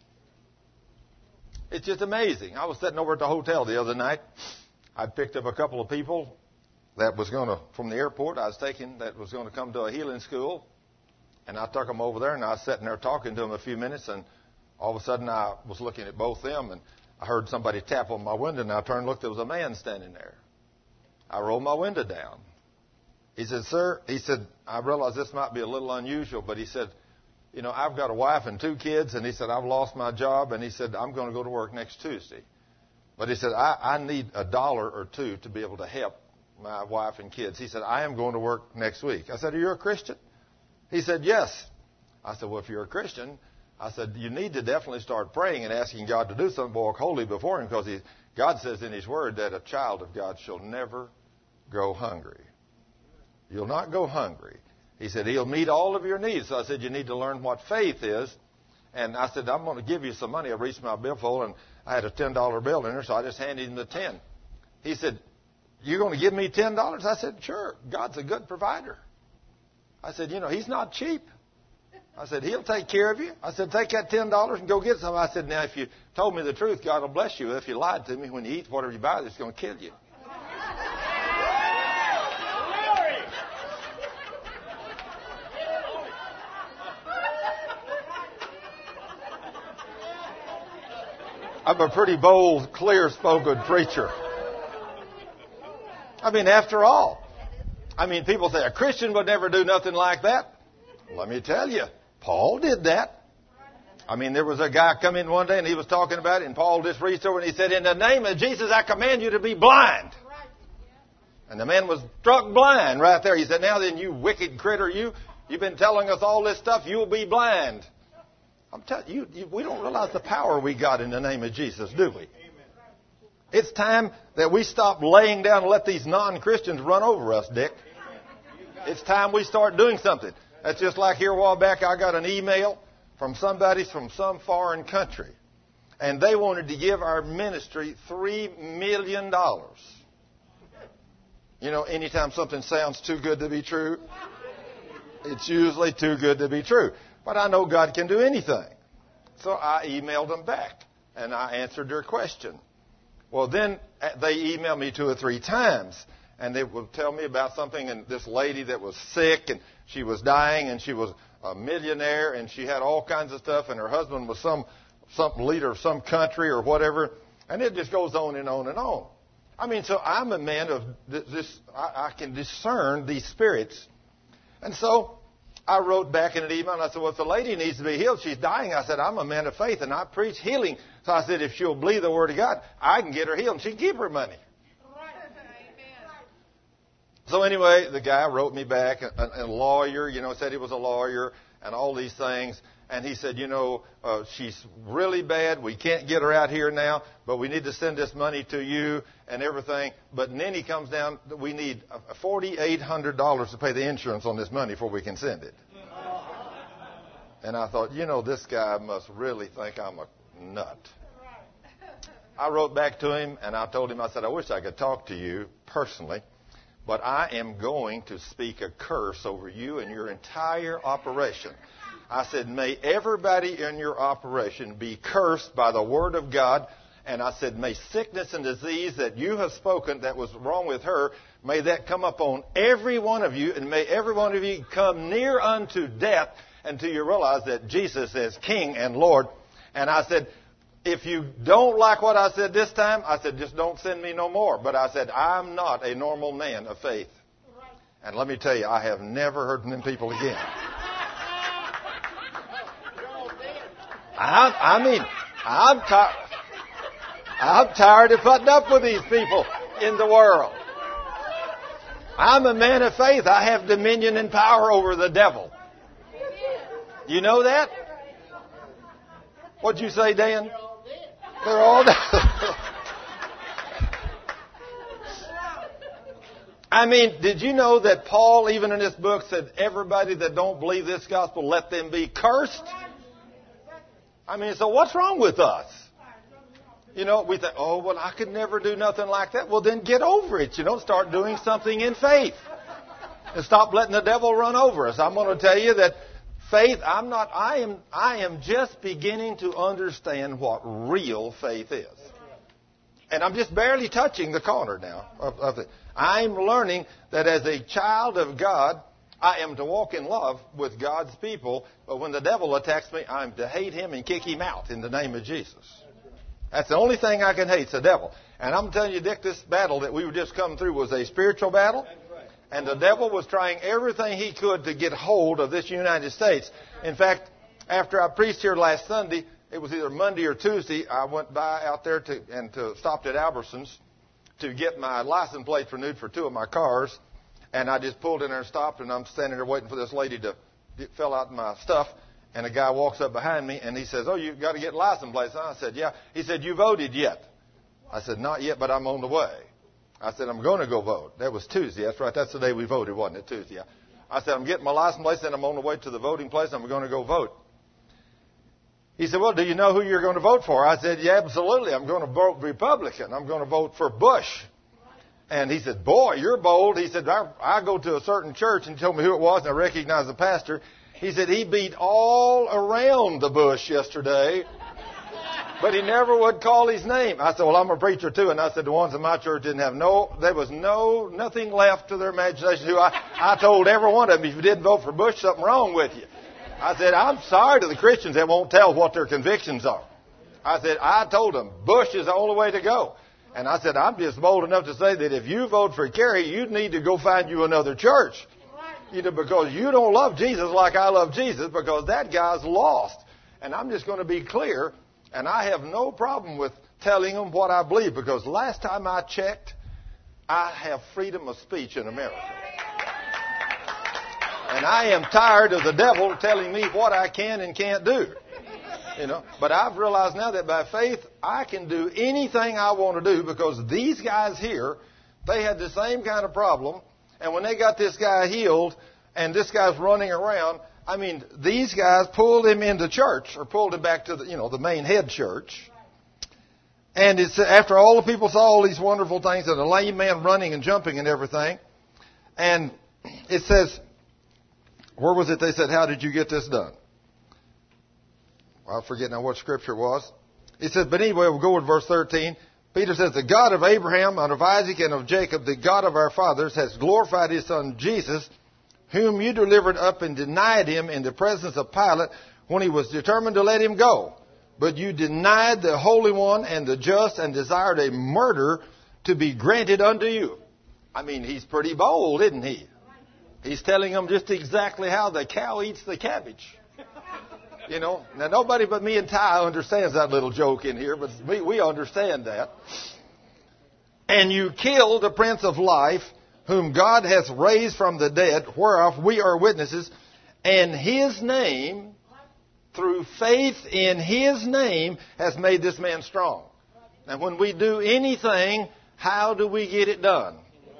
It's just amazing. I was sitting over at the hotel the other night. I picked up a couple of people that was going to, from the airport I was taking, that was going to come to a healing school. And I took them over there, and I was sitting there talking to them a few minutes, and all of a sudden I was looking at both of them, and I heard somebody tap on my window, and I turned and looked. There was a man standing there. I rolled my window down. He said, sir, he said, I realize this might be a little unusual, but he said, you know, I've got a wife and two kids, and he said, I've lost my job, and he said, I'm going to go to work next Tuesday. But he said, I, I need a dollar or two to be able to help my wife and kids. He said, I am going to work next week. I said, are you a Christian? He said, yes. I said, well, if you're a Christian, I said, you need to definitely start praying and asking God to do something, walk holy before Him, because he, God says in His Word that a child of God shall never go hungry. You'll not go hungry. He said, He'll meet all of your needs. So I said, you need to learn what faith is. And I said, I'm going to give you some money. I reached my billfold, and I had a ten dollar bill in there, so I just handed him the ten. He said, you're going to give me ten dollars? I said, sure. God's a good provider. I said, you know, He's not cheap. I said, He'll take care of you. I said, take that ten dollars and go get some. I said, now, if you told me the truth, God will bless you. If you lied to me, when you eat whatever you buy, it's going to kill you. I'm a pretty bold, clear-spoken preacher. I mean, after all, I mean, people say a Christian would never do nothing like that. Let me tell you, Paul did that. I mean, there was a guy come in one day and he was talking about it, and Paul just reached over and he said, in the name of Jesus, I command you to be blind. And the man was struck blind right there. He said, now then, you wicked critter, you, you've been telling us all this stuff, you'll be blind. I'm telling you, you, we don't realize the power we got in the name of Jesus, do we? It's time that we stop laying down and let these non-Christians run over us, Dick. It's time we start doing something. That's just like here a while back, I got an email from somebody from some foreign country. And they wanted to give our ministry three million dollars. You know, anytime something sounds too good to be true, it's usually too good to be true. But I know God can do anything. So I emailed them back, and I answered their question. Well, then they emailed me two or three times, and they would tell me about something, and this lady that was sick, and she was dying, and she was a millionaire, and she had all kinds of stuff, and her husband was some some leader of some country or whatever, and it just goes on and on and on. I mean, so I'm a man of this, I, I can discern these spirits. And so I wrote back in an email, and I said, well, if the lady needs to be healed, she's dying. I said, I'm a man of faith, and I preach healing. So I said, if she'll believe the Word of God, I can get her healed, and she can keep her money. So anyway, the guy wrote me back, a, a lawyer, you know, said he was a lawyer, and all these things. And he said, you know, uh, she's really bad. We can't get her out here now, but we need to send this money to you and everything. But then he comes down, we need four thousand eight hundred dollars to pay the insurance on this money before we can send it. And I thought, you know, this guy must really think I'm a nut. I wrote back to him, and I told him, I said, I wish I could talk to you personally, but I am going to speak a curse over you and your entire operation. I said, may everybody in your operation be cursed by the Word of God. And I said, may sickness and disease that you have spoken that was wrong with her, may that come upon every one of you, and may every one of you come near unto death until you realize that Jesus is King and Lord. And I said, if you don't like what I said this time, I said, just don't send me no more. But I said, I'm not a normal man of faith. And let me tell you, I have never heard from them people again. I, I mean, I'm, ti- I'm tired of putting up with these people in the world. I'm a man of faith. I have dominion and power over the devil. You know that? What'd you say, Dan? They're all dead. I mean, did you know that Paul, even in this book, said everybody that don't believe this gospel, let them be cursed? I mean, so what's wrong with us? You know, we think, oh, well, I could never do nothing like that. Well, then get over it. You know, start doing something in faith. And stop letting the devil run over us. I'm going to tell you that faith, I'm not, I am, I am just beginning to understand what real faith is. And I'm just barely touching the corner now of, of it. I'm learning that as a child of God, I am to walk in love with God's people. But when the devil attacks me, I'm to hate him and kick him out in the name of Jesus. That's the only thing I can hate, is the devil. And I'm telling you, Dick, this battle that we were just coming through was a spiritual battle. And the devil was trying everything he could to get hold of this United States. In fact, after I preached here last Sunday, it was either Monday or Tuesday, I went by out there to and to stopped at Albertsons to get my license plates renewed for two of my cars. And I just pulled in there and stopped, and I'm standing there waiting for this lady to get, fill out my stuff. And a guy walks up behind me, and he says, oh, you've got to get license plates. And I said, yeah. He said, you voted yet? I said, not yet, but I'm on the way. I said, I'm going to go vote. That was Tuesday. That's right. That's the day we voted, wasn't it? Tuesday. I said, I'm getting my license plate, and I'm on the way to the voting place, and I'm going to go vote. He said, well, do you know who you're going to vote for? I said, yeah, absolutely. I'm going to vote Republican. I'm going to vote for Bush. And he said, boy, you're bold. He said, I, I go to a certain church, and he told me who it was, and I recognized the pastor. He said he beat all around the bush yesterday, but he never would call his name. I said, well, I'm a preacher too. And I said, the ones in my church didn't have no, there was no, nothing left to their imagination. Who I, I told every one of them, if you didn't vote for Bush, something wrong with you. I said, I'm sorry to the Christians that won't tell what their convictions are. I said, I told them Bush is the only way to go. And I said, I'm just bold enough to say that if you vote for Kerry, you need to go find you another church. You know, because you don't love Jesus like I love Jesus, because that guy's lost. And I'm just going to be clear, and I have no problem with telling them what I believe, because last time I checked, I have freedom of speech in America. And I am tired of the devil telling me what I can and can't do. You know, but I've realized now that by faith, I can do anything I want to do, because these guys here, they had the same kind of problem. And when they got this guy healed, and this guy's running around, I mean, these guys pulled him into church, or pulled him back to the, you know, the main head church. And it's after all the people saw all these wonderful things, and the lame man running and jumping and everything. And it says, where was it they said, how did you get this done? Well, I forget now what scripture it was. It says, but anyway, we'll go with verse thirteen. Peter says, the God of Abraham and of Isaac and of Jacob, the God of our fathers, has glorified his son Jesus, whom you delivered up and denied him in the presence of Pilate when he was determined to let him go. But you denied the Holy One and the just, and desired a murder to be granted unto you. I mean, he's pretty bold, isn't he? He's telling them just exactly how the cow eats the cabbage. You know, now nobody but me and Ty understands that little joke in here, but we, we understand that. And you killed the Prince of Life, whom God hath raised from the dead, whereof we are witnesses, and his name, through faith in his name, has made this man strong. And when we do anything, how do we get it done?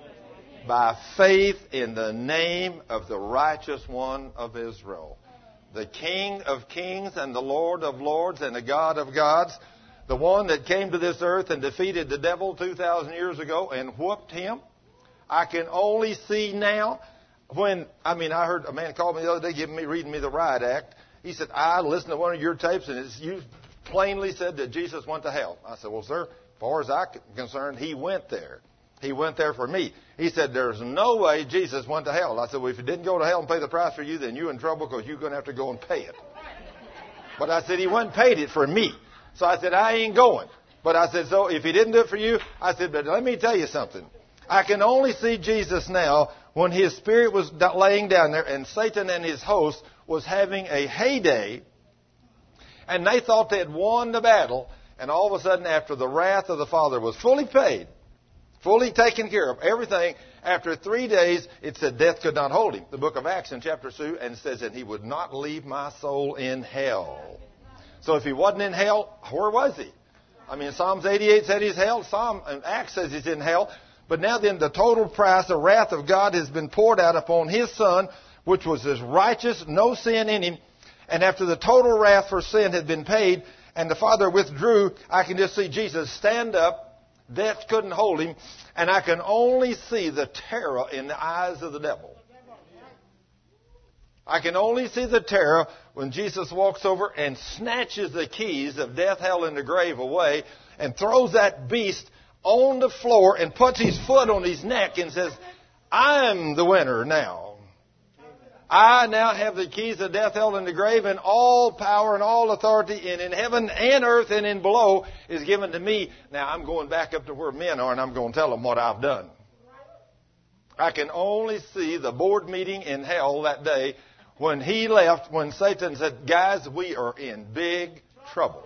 By faith in the name of the righteous one of Israel. The King of kings and the Lord of lords and the God of gods. The one that came to this earth and defeated the devil two thousand years ago and whooped him. I can only see now when, I mean, I heard a man call me the other day giving me, reading me the Riot Act. He said, I listened to one of your tapes and it's, you plainly said that Jesus went to hell. I said, well, sir, as far as I'm concerned, he went there. He went there for me. He said, there's no way Jesus went to hell. I said, well, if he didn't go to hell and pay the price for you, then you're in trouble because you're going to have to go and pay it. But I said, he went and paid it for me. So I said, I ain't going. But I said, so if he didn't do it for you, I said, but let me tell you something. I can only see Jesus now when his spirit was laying down there and Satan and his host was having a heyday. And they thought they had won the battle. And all of a sudden, after the wrath of the Father was fully paid, fully taken care of, everything, after three days, it said death could not hold him. The book of Acts in chapter two, and it says that he would not leave my soul in hell. So if he wasn't in hell, where was he? I mean, Psalms eighty-eight said he's hell. Psalm and Acts says he's in hell. But now then, the total price, the wrath of God has been poured out upon His Son, which was as righteous, no sin in Him. And after the total wrath for sin had been paid, and the Father withdrew, I can just see Jesus stand up. Death couldn't hold Him. And I can only see the terror in the eyes of the devil. I can only see the terror when Jesus walks over and snatches the keys of death, hell, and the grave away and throws that beast on the floor and puts his foot on his neck and says, I'm the winner now. I now have the keys of death, hell, and the grave, and all power and all authority and in heaven and earth and in below is given to me. Now I'm going back up to where men are and I'm going to tell them what I've done. I can only see the board meeting in hell that day when he left, when Satan said, guys, we are in big trouble.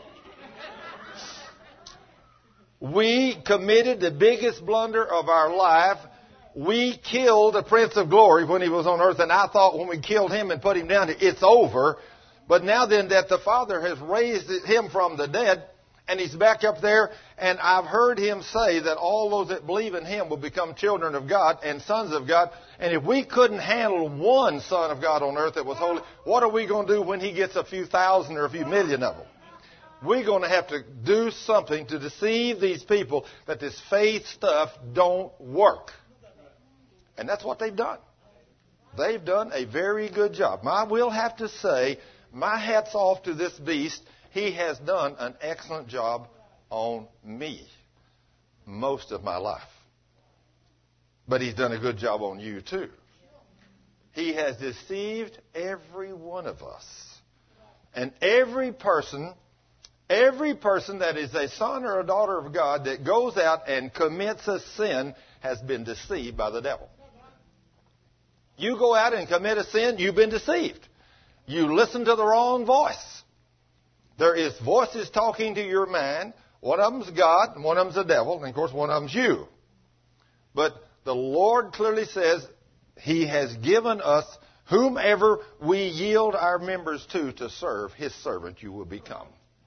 We committed the biggest blunder of our life. We killed the Prince of Glory when he was on earth, and I thought when we killed him and put him down, it's over. But now then that the Father has raised him from the dead, and he's back up there, and I've heard him say that all those that believe in him will become children of God and sons of God. And if we couldn't handle one son of God on earth that was holy, what are we going to do when he gets a few thousand or a few million of them? We're going to have to do something to deceive these people that this faith stuff don't work. And that's what they've done. They've done a very good job. I will have to say, my hat's off to this beast. He has done an excellent job on me most of my life. But he's done a good job on you too. He has deceived every one of us. And every person, every person that is a son or a daughter of God that goes out and commits a sin has been deceived by the devil. You go out and commit a sin, you've been deceived. You listen to the wrong voice. There is voices talking to your mind. One of them's God, and one of them's the devil, and of course one of them's you. But the Lord clearly says He has given us whomever we yield our members to to serve, His servant you will become.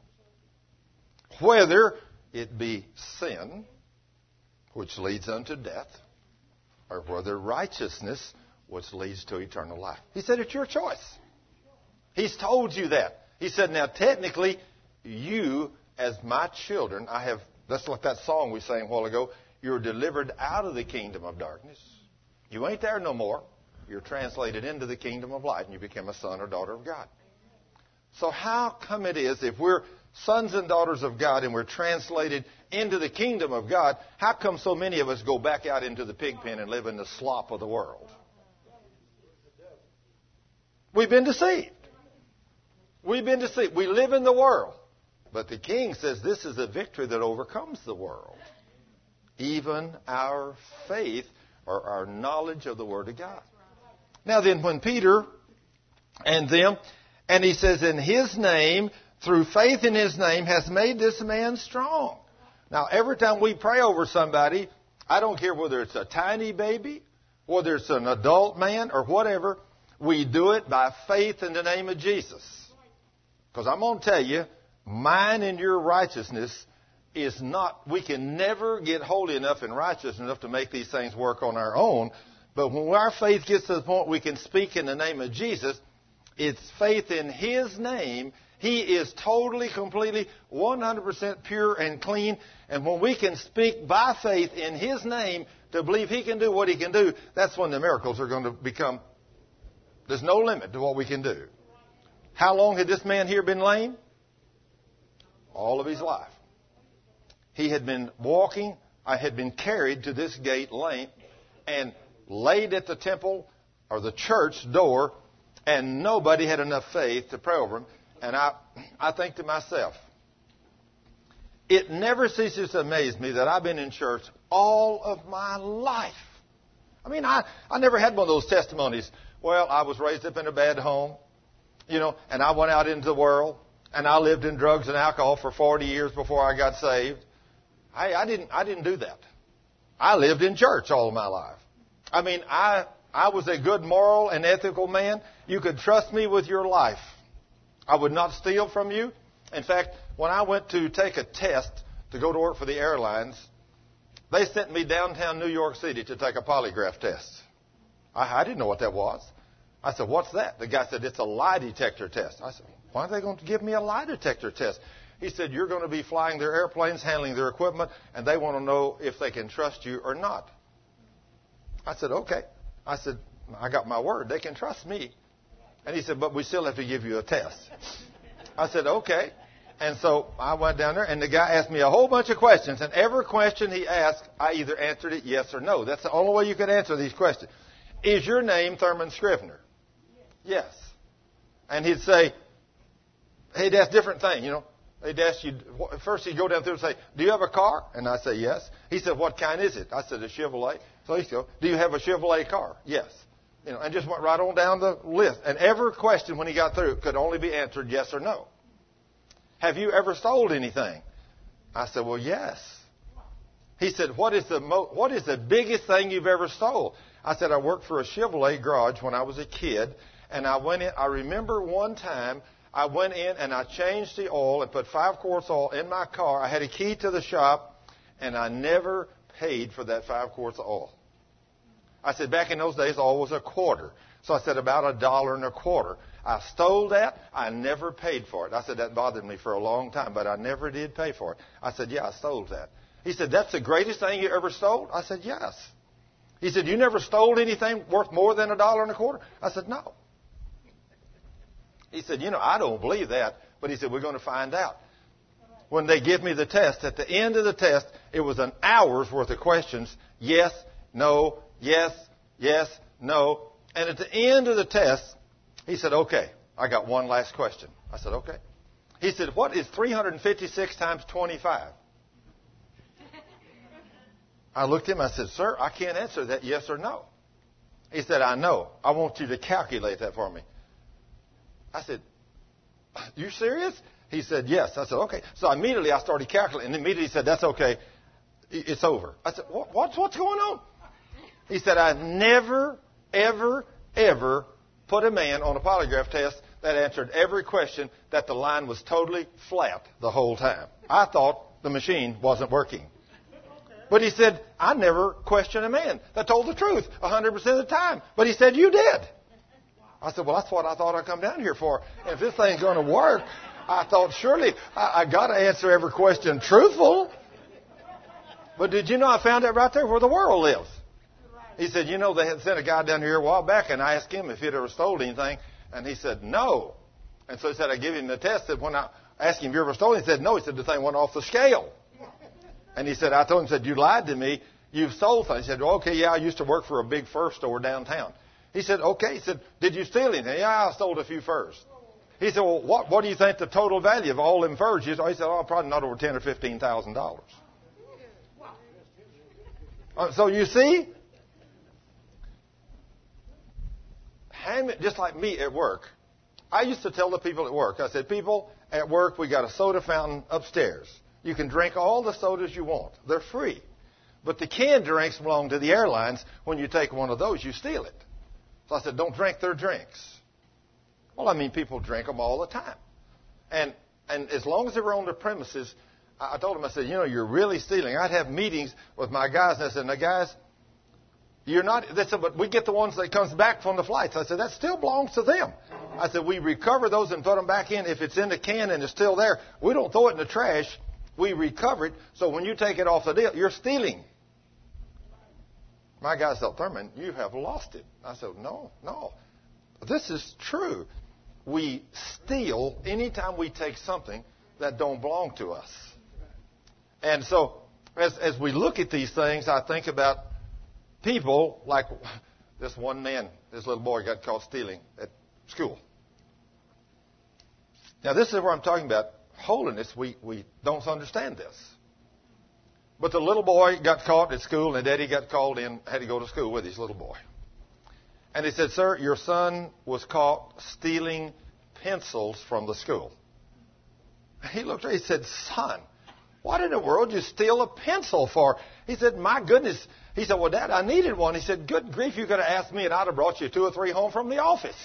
Whether it be sin, which leads unto death, or whether righteousness, which leads to eternal life. He said it's your choice. He's told you that. He said, now technically, you as my children, I have, that's like that song we sang a while ago, you're delivered out of the kingdom of darkness. You ain't there no more. You're translated into the kingdom of light and you become a son or daughter of God. So how come it is if we're sons and daughters of God and we're translated into the kingdom of God, how come so many of us go back out into the pig pen and live in the slop of the world? We've been deceived. We've been deceived. We live in the world. But the King says this is a victory that overcomes the world. Even our faith or our knowledge of the Word of God. Now then, when Peter and them, and he says, in His name, through faith in His name, has made this man strong. Now, every time we pray over somebody, I don't care whether it's a tiny baby, whether it's an adult man, or whatever, we do it by faith in the name of Jesus. Because I'm going to tell you, mine and your righteousness is not, we can never get holy enough and righteous enough to make these things work on our own. But when our faith gets to the point we can speak in the name of Jesus, it's faith in His name. He is totally, completely, one hundred percent pure and clean. And when we can speak by faith in His name to believe He can do what He can do, that's when the miracles are going to become, there's no limit to what we can do. How long had this man here been lame? All of his life. He had been walking, I had been carried to this gate lame and laid at the temple or the church door, and nobody had enough faith to pray over him. And I, I think to myself, it never ceases to amaze me that I've been in church all of my life. I mean, I, I never had one of those testimonies. Well, I was raised up in a bad home, you know, and I went out into the world, and I lived in drugs and alcohol for forty years before I got saved. I, I didn't, I didn't do that. I lived in church all of my life. I mean, I, I was a good moral and ethical man. You could trust me with your life. I would not steal from you. In fact, when I went to take a test to go to work for the airlines, They sent me downtown New York City to take a polygraph test. I, I didn't know what that was. I said, what's that? The guy said, it's a lie detector test. I said, why are they going to give me a lie detector test? He said, you're going to be flying their airplanes, handling their equipment, and they want to know if they can trust you or not. I said, okay. I said, I got my word. They can trust me. And he said, but we still have to give you a test. I said, okay. And so I went down there, and the guy asked me a whole bunch of questions. And every question he asked, I either answered it yes or no. That's the only way you could answer these questions. Is your name Thurman Scrivener? Yes. And he'd say, he'd ask different things, you know. He'd ask you, first he'd go down through and say, do you have a car? And I say, yes. He said, what kind is it? I said, a Chevrolet. So he'd go, do you have a Chevrolet car? Yes. You know, and just went right on down the list. And every question when he got through could only be answered yes or no. Have you ever sold anything? I said, well, yes. He said, what is the mo- what is the biggest thing you've ever sold? I said, I worked for a Chevrolet garage when I was a kid, and I went in. I remember one time I went in and I changed the oil and put five quarts of oil in my car. I had a key to the shop, and I never paid for that five quarts of oil. I said, back in those days, oil was a quarter. So I said, about a dollar and a quarter. I stole that. I never paid for it. I said, that bothered me for a long time, but I never did pay for it. I said, yeah, I stole that. He said, that's the greatest thing you ever stole? I said, yes. He said, you never stole anything worth more than a dollar and a quarter? I said, no. He said, you know, I don't believe that. But he said, we're going to find out. When they give me the test, at the end of the test, it was an hour's worth of questions. Yes, no, yes, yes, no. And at the end of the test, he said, okay, I got one last question. I said, okay. He said, what is three hundred fifty-six times twenty-five? I looked at him. I said, sir, I can't answer that yes or no. He said, I know. I want you to calculate that for me. I said, you serious? He said, yes. I said, okay. So immediately I started calculating. And immediately he said, that's okay. It's over. I said, what, what's, what's going on? He said, I've never, ever, ever put a man on a polygraph test that answered every question that the line was totally flat the whole time. I thought the machine wasn't working. But he said, I never questioned a man that told the truth one hundred percent of the time. But he said, you did. I said, well, that's what I thought I'd come down here for. And if this thing's going to work, I thought, surely I, I got to answer every question truthful. But did you know I found out right there where the world lives? He said, you know, they had sent a guy down here a while back, and I asked him if he'd ever stole anything. And he said, no. And so he said, I give him the test. That when I asked him if you ever stole anything, he said, no. He said, the thing went off the scale. And he said, I told him, said, you lied to me. You've sold things. He said, well, okay, yeah, I used to work for a big fur store downtown. He said, okay. He said, did you steal anything? Yeah, I stole a few furs. He said, well, what, what do you think the total value of all them furs is? He said, oh, probably not over ten thousand or fifteen thousand dollars. Uh, so you see, just like me at work, I used to tell the people at work, I said, people, at work, we got a soda fountain upstairs. You can drink all the sodas you want. They're free. But the canned drinks belong to the airlines. When you take one of those, you steal it. So I said, don't drink their drinks. Well, I mean, people drink them all the time. And and as long as they were on their premises, I told them, I said, you know, you're really stealing. I'd have meetings with my guys, and I said, now, guys, you're not, they said, but we get the ones that comes back from the flights. I said, that still belongs to them. I said, we recover those and put them back in. If it's in the can and it's still there, we don't throw it in the trash. We recover it. So when you take it off the deal, you're stealing. My guy said, Thurman, you have lost it. I said, no, no. This is true. We steal anytime we take something that don't belong to us. And so as, as we look at these things, I think about people like this one man, this little boy got caught stealing at school. Now, this is where I'm talking about holiness. We, we don't understand this. But the little boy got caught at school, and Daddy got called in, had to go to school with his little boy. And he said, sir, your son was caught stealing pencils from the school. He looked at him, he said, son, what in the world did you steal a pencil for? He said, my goodness. He said, well, Dad, I needed one. He said, good grief, you could have asked me, and I'd have brought you two or three home from the office.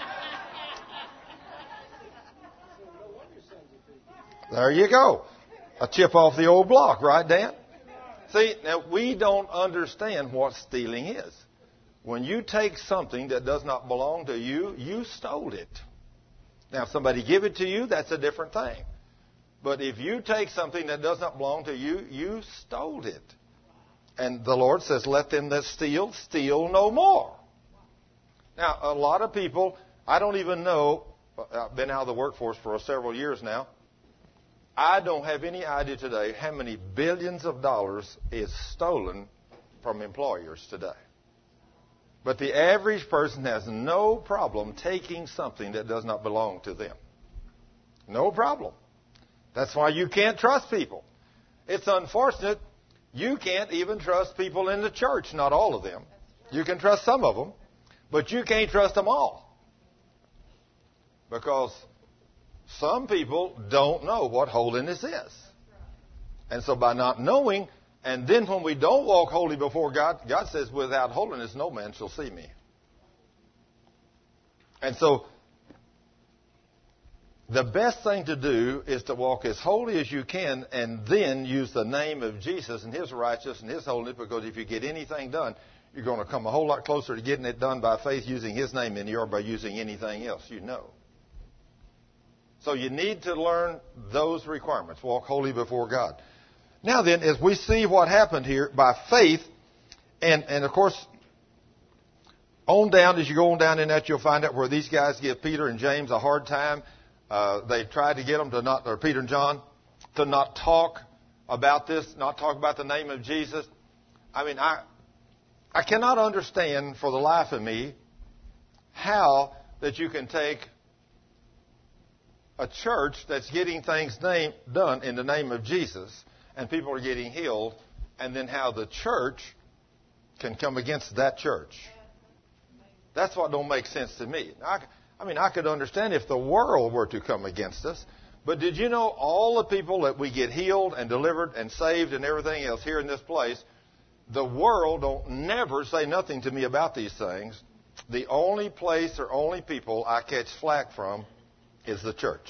There you go. A chip off the old block, right, Dan? See, now we don't understand what stealing is. When you take something that does not belong to you, you stole it. Now, if somebody give it to you, that's a different thing. But if you take something that does not belong to you, you stole it. And the Lord says, let them that steal, steal no more. Now, a lot of people, I don't even know, I've been out of the workforce for several years now. I don't have any idea today how many billions of dollars is stolen from employers today. But the average person has no problem taking something that does not belong to them. No problem. That's why you can't trust people. It's unfortunate. You can't even trust people in the church, not all of them. You can trust some of them, but you can't trust them all. Because some people don't know what holiness is. And so by not knowing, and then when we don't walk holy before God, God says, without holiness no man shall see me. And so the best thing to do is to walk as holy as you can and then use the name of Jesus and His righteousness and His holiness, because if you get anything done, you're going to come a whole lot closer to getting it done by faith using His name than you are by using anything else, you know. So you need to learn those requirements. Walk holy before God. Now then, as we see what happened here by faith, and, and of course, on down, as you go on down in that, you'll find out where these guys give Peter and James a hard time. Uh, they tried to get them to not, or Peter and John, to not talk about this, not talk about the name of Jesus. I mean, I, I cannot understand for the life of me how that you can take a church that's getting things name, done in the name of Jesus, and people are getting healed, and then how the church can come against that church. That's what don't make sense to me. I, I mean, I could understand if the world were to come against us, but did you know all the people that we get healed and delivered and saved and everything else here in this place, the world don't never say nothing to me about these things. The only place or only people I catch flack from is the church.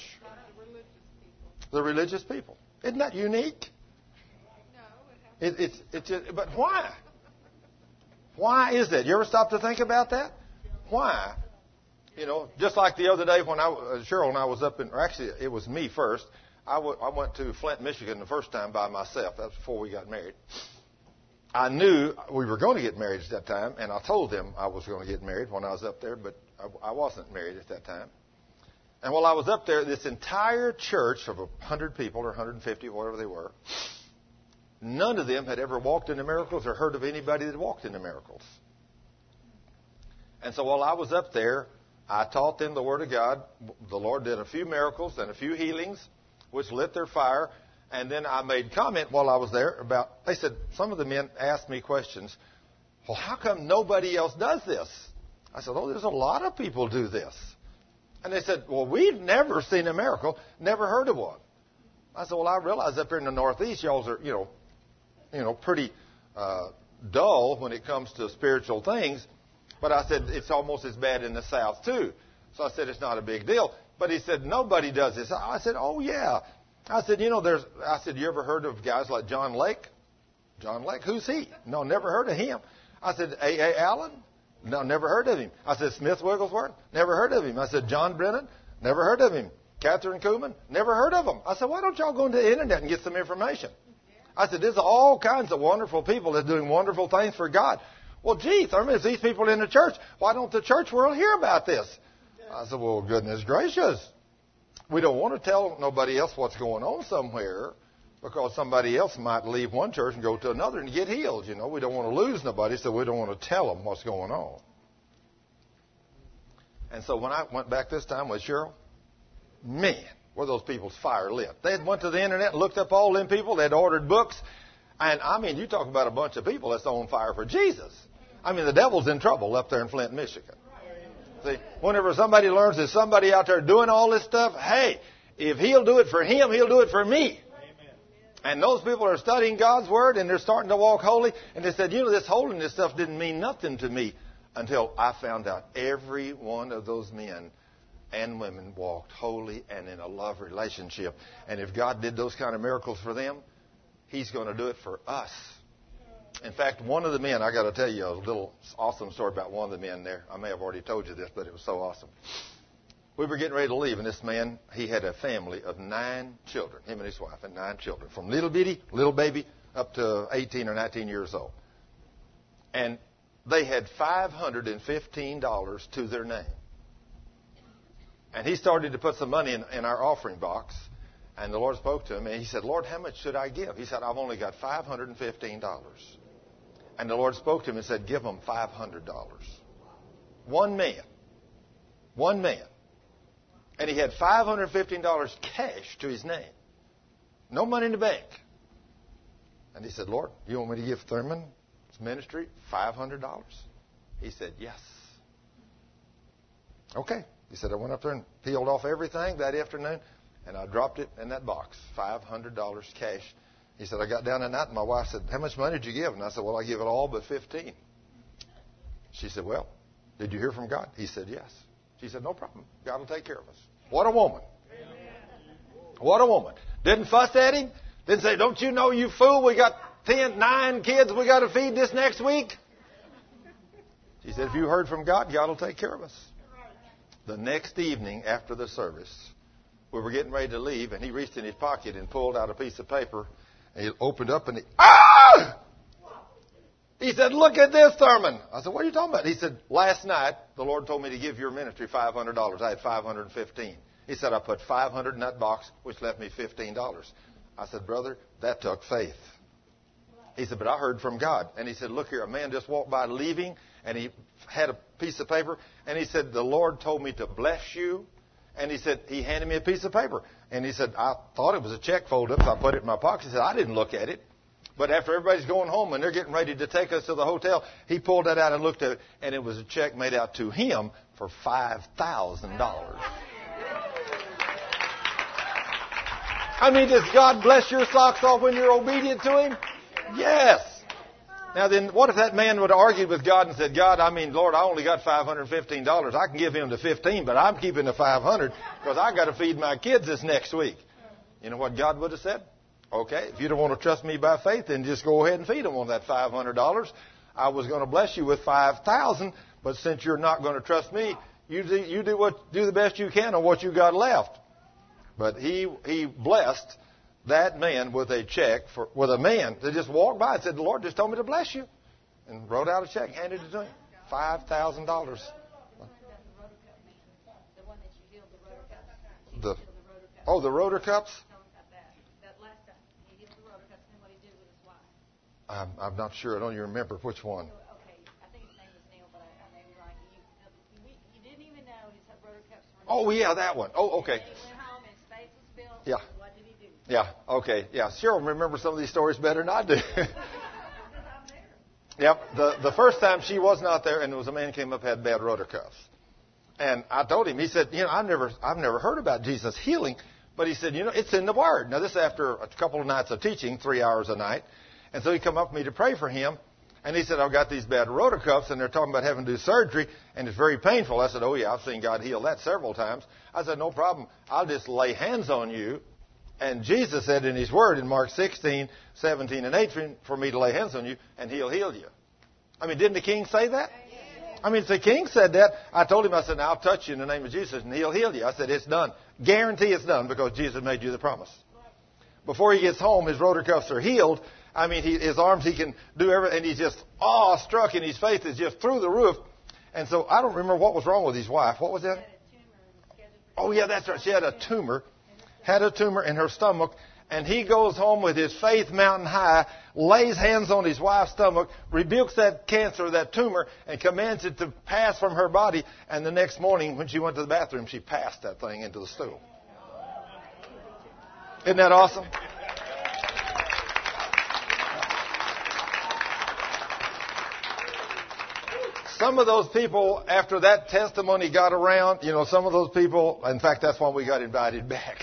The religious people. Isn't that unique? No. It, it's, it's just, but why? Why is that? You ever stop to think about that? Why? You know, just like the other day when I, uh, Cheryl and I was up in, or actually it was me first. I, w- I went to Flint, Michigan the first time by myself. That was before we got married. I knew we were going to get married at that time, and I told them I was going to get married when I was up there, but I, I wasn't married at that time. And while I was up there, this entire church of one hundred people or one hundred fifty, whatever they were, none of them had ever walked in the miracles or heard of anybody that walked in the miracles. And so while I was up there, I taught them the Word of God. The Lord did a few miracles and a few healings, which lit their fire. And then I made comment while I was there about, they said, some of the men asked me questions. Well, how come nobody else does this? I said, oh, there's a lot of people do this. And they said, well, we've never seen a miracle, never heard of one. I said, well, I realize up here in the Northeast, y'all are, you know, you know, pretty uh, dull when it comes to spiritual things. But I said, it's almost as bad in the South, too. So I said, it's not a big deal. But he said, nobody does this. I said, oh, yeah. I said, you know, there's, I said, you ever heard of guys like John Lake? John Lake, who's he? No, never heard of him. I said, A A. Allen? No, never heard of him. I said, Smith Wigglesworth? Never heard of him. I said, John Brennan? Never heard of him. Catherine Kuhlman? Never heard of him. I said, why don't y'all go into the internet and get some information? I said, there's all kinds of wonderful people that are doing wonderful things for God. Well, geez, I mean, there's these people in the church. Why don't the church world hear about this? I said, well, goodness gracious. We don't want to tell nobody else what's going on somewhere because somebody else might leave one church and go to another and get healed. You know, we don't want to lose nobody, so we don't want to tell them what's going on. And so when I went back this time with Cheryl, man, were those people's fire lit. They had went to the internet and looked up all them people. They had ordered books. And, I mean, you talk about a bunch of people that's on fire for Jesus. I mean, the devil's in trouble up there in Flint, Michigan. See, whenever somebody learns there's somebody out there doing all this stuff, hey, if he'll do it for him, he'll do it for me. Amen. And those people are studying God's Word, and they're starting to walk holy. And they said, you know, this holiness stuff didn't mean nothing to me until I found out every one of those men and women walked holy and in a love relationship. And if God did those kind of miracles for them, He's going to do it for us. In fact, one of the men, I got to tell you a little awesome story about one of the men there. I may have already told you this, but it was so awesome. We were getting ready to leave, and this man, he had a family of nine children, him and his wife, and nine children, from little bitty, little baby, up to eighteen or nineteen years old. And they had five hundred fifteen dollars to their name. And he started to put some money in, in our offering box. And the Lord spoke to him, and he said, Lord, how much should I give? He said, I've only got five hundred fifteen dollars. And the Lord spoke to him and said, give them five hundred dollars. One man. One man. And he had five hundred fifteen dollars cash to his name. No money in the bank. And he said, Lord, you want me to give Thurman's ministry five hundred dollars? He said, yes. Okay. He said, I went up there and peeled off everything that afternoon, and I dropped it in that box, five hundred dollars cash. He said, I got down that night, and my wife said, how much money did you give? And I said, well, I give it all but fifteen. She said, well, did you hear from God? He said, yes. She said, no problem. God will take care of us. What a woman. What a woman. Didn't fuss at him. Didn't say, don't you know, you fool, we got ten, nine kids we got to feed this next week. She said, if you heard from God, God will take care of us. The next evening after the service, we were getting ready to leave, and he reached in his pocket and pulled out a piece of paper, and he opened up, and he, ah! He said, look at this, Thurman. I said, what are you talking about? He said, last night, the Lord told me to give your ministry five hundred dollars. I had five hundred fifteen. He said, I put five hundred in that box, which left me fifteen dollars. I said, brother, that took faith. He said, but I heard from God. And he said, look here, a man just walked by leaving, and he had a piece of paper, and he said, the Lord told me to bless you. And he said, he handed me a piece of paper. And he said, I thought it was a check folded up, so I put it in my pocket. He said, I didn't look at it. But after everybody's going home and they're getting ready to take us to the hotel, he pulled that out and looked at it, and it was a check made out to him for five thousand dollars. I mean, does God bless your socks off when you're obedient to Him? Yes. Now then, what if that man would have argued with God and said, God, I mean, Lord, I only got five hundred fifteen dollars. I can give him the fifteen, but I'm keeping the five hundred because I got to feed my kids this next week. You know what God would have said? Okay, if you don't want to trust me by faith, then just go ahead and feed them on that five hundred dollars. I was going to bless you with five thousand dollars, but since you're not going to trust me, you do, you do what do the best you can on what you got left. But he he blessed that man with a check for with a man that just walked by and said, the Lord just told me to bless you, and wrote out a check, handed it to him, five thousand dollars. The oh, the rotor cups. I'm, I'm not sure. I don't even remember which one. Okay, I think his name was Neil, but I, I may be wrong. He, he didn't even know his rotor cups were. Oh yeah, that one. Oh, okay. And he went home and his face was filled. Yeah. What did he do? Yeah. Okay. Yeah. Cheryl remembers some of these stories better than I do. Yep. The the first time she was not there, and there was a man came up had bad rotor cuffs, and I told him. He said, you know, I've never I've never heard about Jesus healing, but he said, you know, it's in the Word. Now this is after a couple of nights of teaching, three hours a night. And so he come up to me to pray for him. And he said, I've got these bad rotor cuffs, and they're talking about having to do surgery, and it's very painful. I said, oh, yeah, I've seen God heal that several times. I said, no problem. I'll just lay hands on you. And Jesus said in His Word in Mark sixteen, seventeen, and eighteen, for me to lay hands on you, and He'll heal you. I mean, didn't the king say that? I mean, if the king said that, I told him, I said, now I'll touch you in the name of Jesus, and He'll heal you. I said, it's done. Guarantee it's done because Jesus made you the promise. Before he gets home, his rotor cuffs are healed. I mean, he, his arms, he can do everything, and he's just awe-struck, and his faith is just through the roof. And so I don't remember what was wrong with his wife. What was that? Oh, yeah, that's right. She had a tumor, had a tumor in her stomach, and he goes home with his faith mountain high, lays hands on his wife's stomach, rebukes that cancer, that tumor, and commands it to pass from her body. And the next morning, when she went to the bathroom, she passed that thing into the stool. Isn't that awesome? Some of those people, after that testimony got around, you know, some of those people, in fact, that's why we got invited back.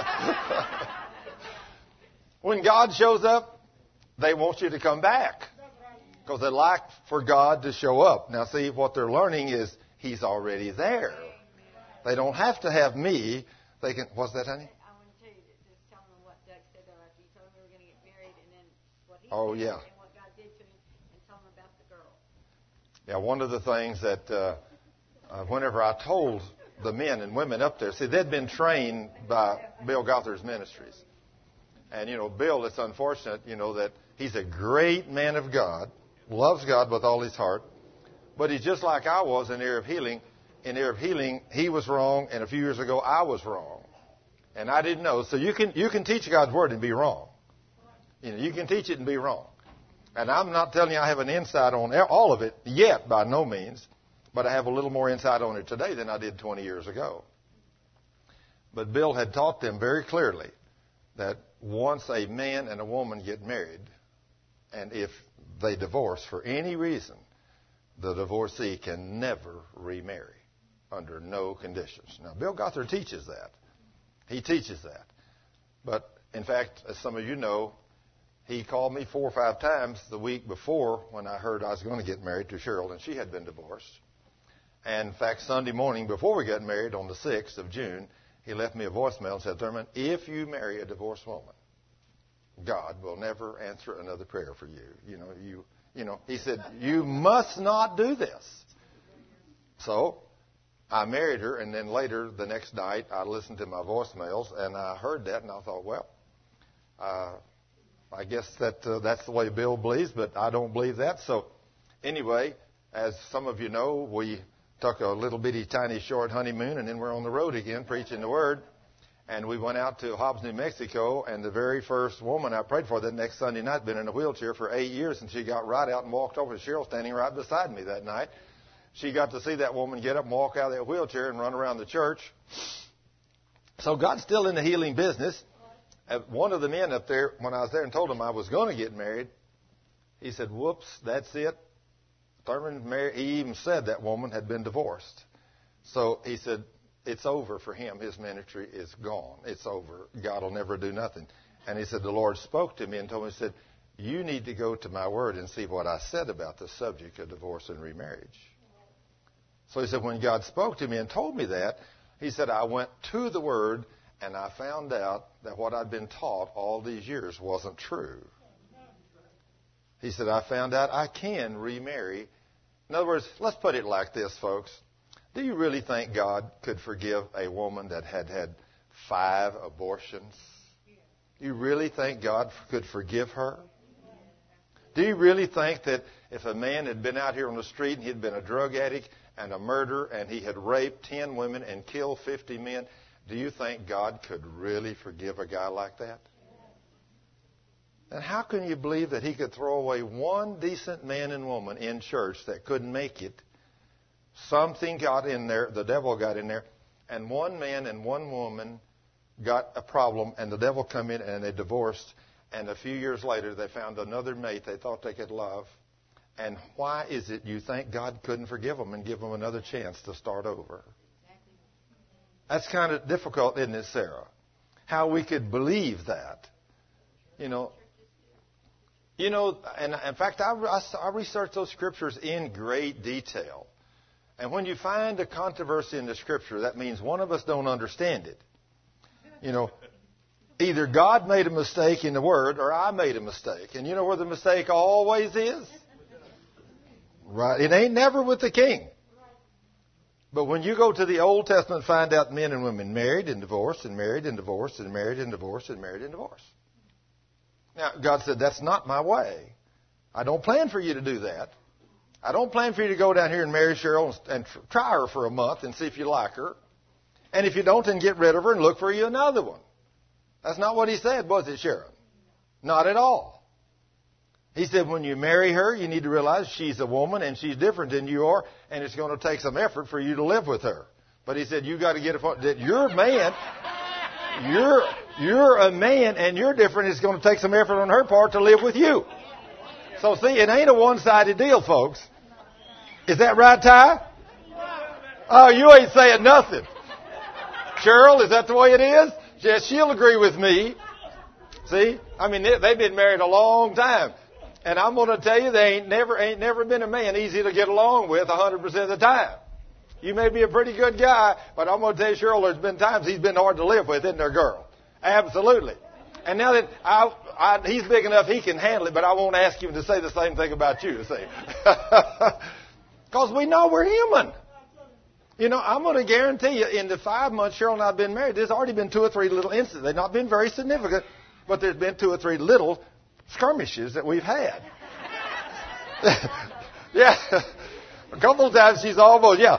When God shows up, they want you to come back because they like for God to show up. Now, see, what they're learning is He's already there. They don't have to have me. They can. What's that, honey? I want to tell you, that just tell them what Doug said though after you told him we were going to get married, and then what he Oh, said yeah. and what God did to him, and tell them about the girl. Yeah, one of the things that uh, uh, whenever I told the men and women up there, see, they'd been trained by Bill Gothard's ministries. And, you know, Bill, it's unfortunate, you know, that he's a great man of God, loves God with all his heart, but he's just like I was in Area of Healing. In Area of Healing, he was wrong, and a few years ago, I was wrong. And I didn't know. So you can you can teach God's Word and be wrong. You know, you can teach it and be wrong. And I'm not telling you I have an insight on all of it yet, by no means, but I have a little more insight on it today than I did twenty years ago. But Bill had taught them very clearly that once a man and a woman get married, and if they divorce for any reason, the divorcee can never remarry under no conditions. Now, Bill Gothard teaches that. He teaches that. But, in fact, as some of you know, he called me four or five times the week before when I heard I was going to get married to Cheryl, and she had been divorced. And, in fact, Sunday morning before we got married on the sixth of June, he left me a voicemail and said, Thurman, if you marry a divorced woman, God will never answer another prayer for you. You know, you, you know, he said, you must not do this. So I married her, and then later, the next night, I listened to my voicemails, and I heard that, and I thought, well, uh, I guess that uh, that's the way Bill believes, but I don't believe that. So anyway, as some of you know, we took a little bitty, tiny, short honeymoon, and then we're on the road again preaching the Word. And we went out to Hobbs, New Mexico, and the very first woman I prayed for that next Sunday night had been in a wheelchair for eight years, and she got right out and walked over to Cheryl standing right beside me that night. She got to see that woman get up and walk out of that wheelchair and run around the church. So God's still in the healing business. One of the men up there, when I was there and told him I was going to get married, he said, whoops, that's it. Thurman married. He even said that woman had been divorced. So he said, it's over for him. His ministry is gone. It's over. God will never do nothing. And he said, the Lord spoke to me and told me, he said, you need to go to my Word and see what I said about the subject of divorce and remarriage. So he said, when God spoke to me and told me that, he said, I went to the Word and I found out that what I'd been taught all these years wasn't true. He said, I found out I can remarry. In other words, let's put it like this, folks. Do you really think God could forgive a woman that had had five abortions? Do you really think God could forgive her? Do you really think that if a man had been out here on the street and he'd been a drug addict and a murderer and he had raped ten women and killed fifty men, do you think God could really forgive a guy like that? And how can you believe that he could throw away one decent man and woman in church that couldn't make it? Something got in there, the devil got in there, and one man and one woman got a problem, and the devil come in and they divorced, and a few years later they found another mate they thought they could love. And why is it you think God couldn't forgive them and give them another chance to start over? That's kind of difficult, isn't it, Sarah? How we could believe that. You know, you know, and in fact, I, I, I researched those scriptures in great detail. And when you find a controversy in the Scripture, that means one of us don't understand it. You know, either God made a mistake in the Word or I made a mistake. And you know where the mistake always is? Right. It ain't never with the king. But when you go to the Old Testament, find out men and women married and divorced and married and divorced and married and divorced and married and divorced. Now, God said, that's not my way. I don't plan for you to do that. I don't plan for you to go down here and marry Cheryl and try her for a month and see if you like her. And if you don't, then get rid of her and look for you another one. That's not what he said, was it, Sharon? Not at all. He said when you marry her, you need to realize she's a woman and she's different than you are, and it's going to take some effort for you to live with her. But he said you've got to get a that you're a man, you're you're a man and you're different. It's going to take some effort on her part to live with you. So see, it ain't a one-sided deal, folks. Is that right, Ty? Oh, you ain't saying nothing. Cheryl, is that the way it is? Yes, she'll agree with me. See? I mean, they've been married a long time. And I'm going to tell you, there ain't never, ain't never been a man easy to get along with one hundred percent of the time. You may be a pretty good guy, but I'm going to tell you, Cheryl, there's been times he's been hard to live with, isn't there, girl? Absolutely. And now that I, I, he's big enough, he can handle it, but I won't ask him to say the same thing about you, see? Because we know we're human. You know, I'm going to guarantee you, in the five months Cheryl and I have been married, there's already been two or three little incidents. They've not been very significant, but there's been two or three little skirmishes that we've had. Yeah. A couple of times she's almost, yeah.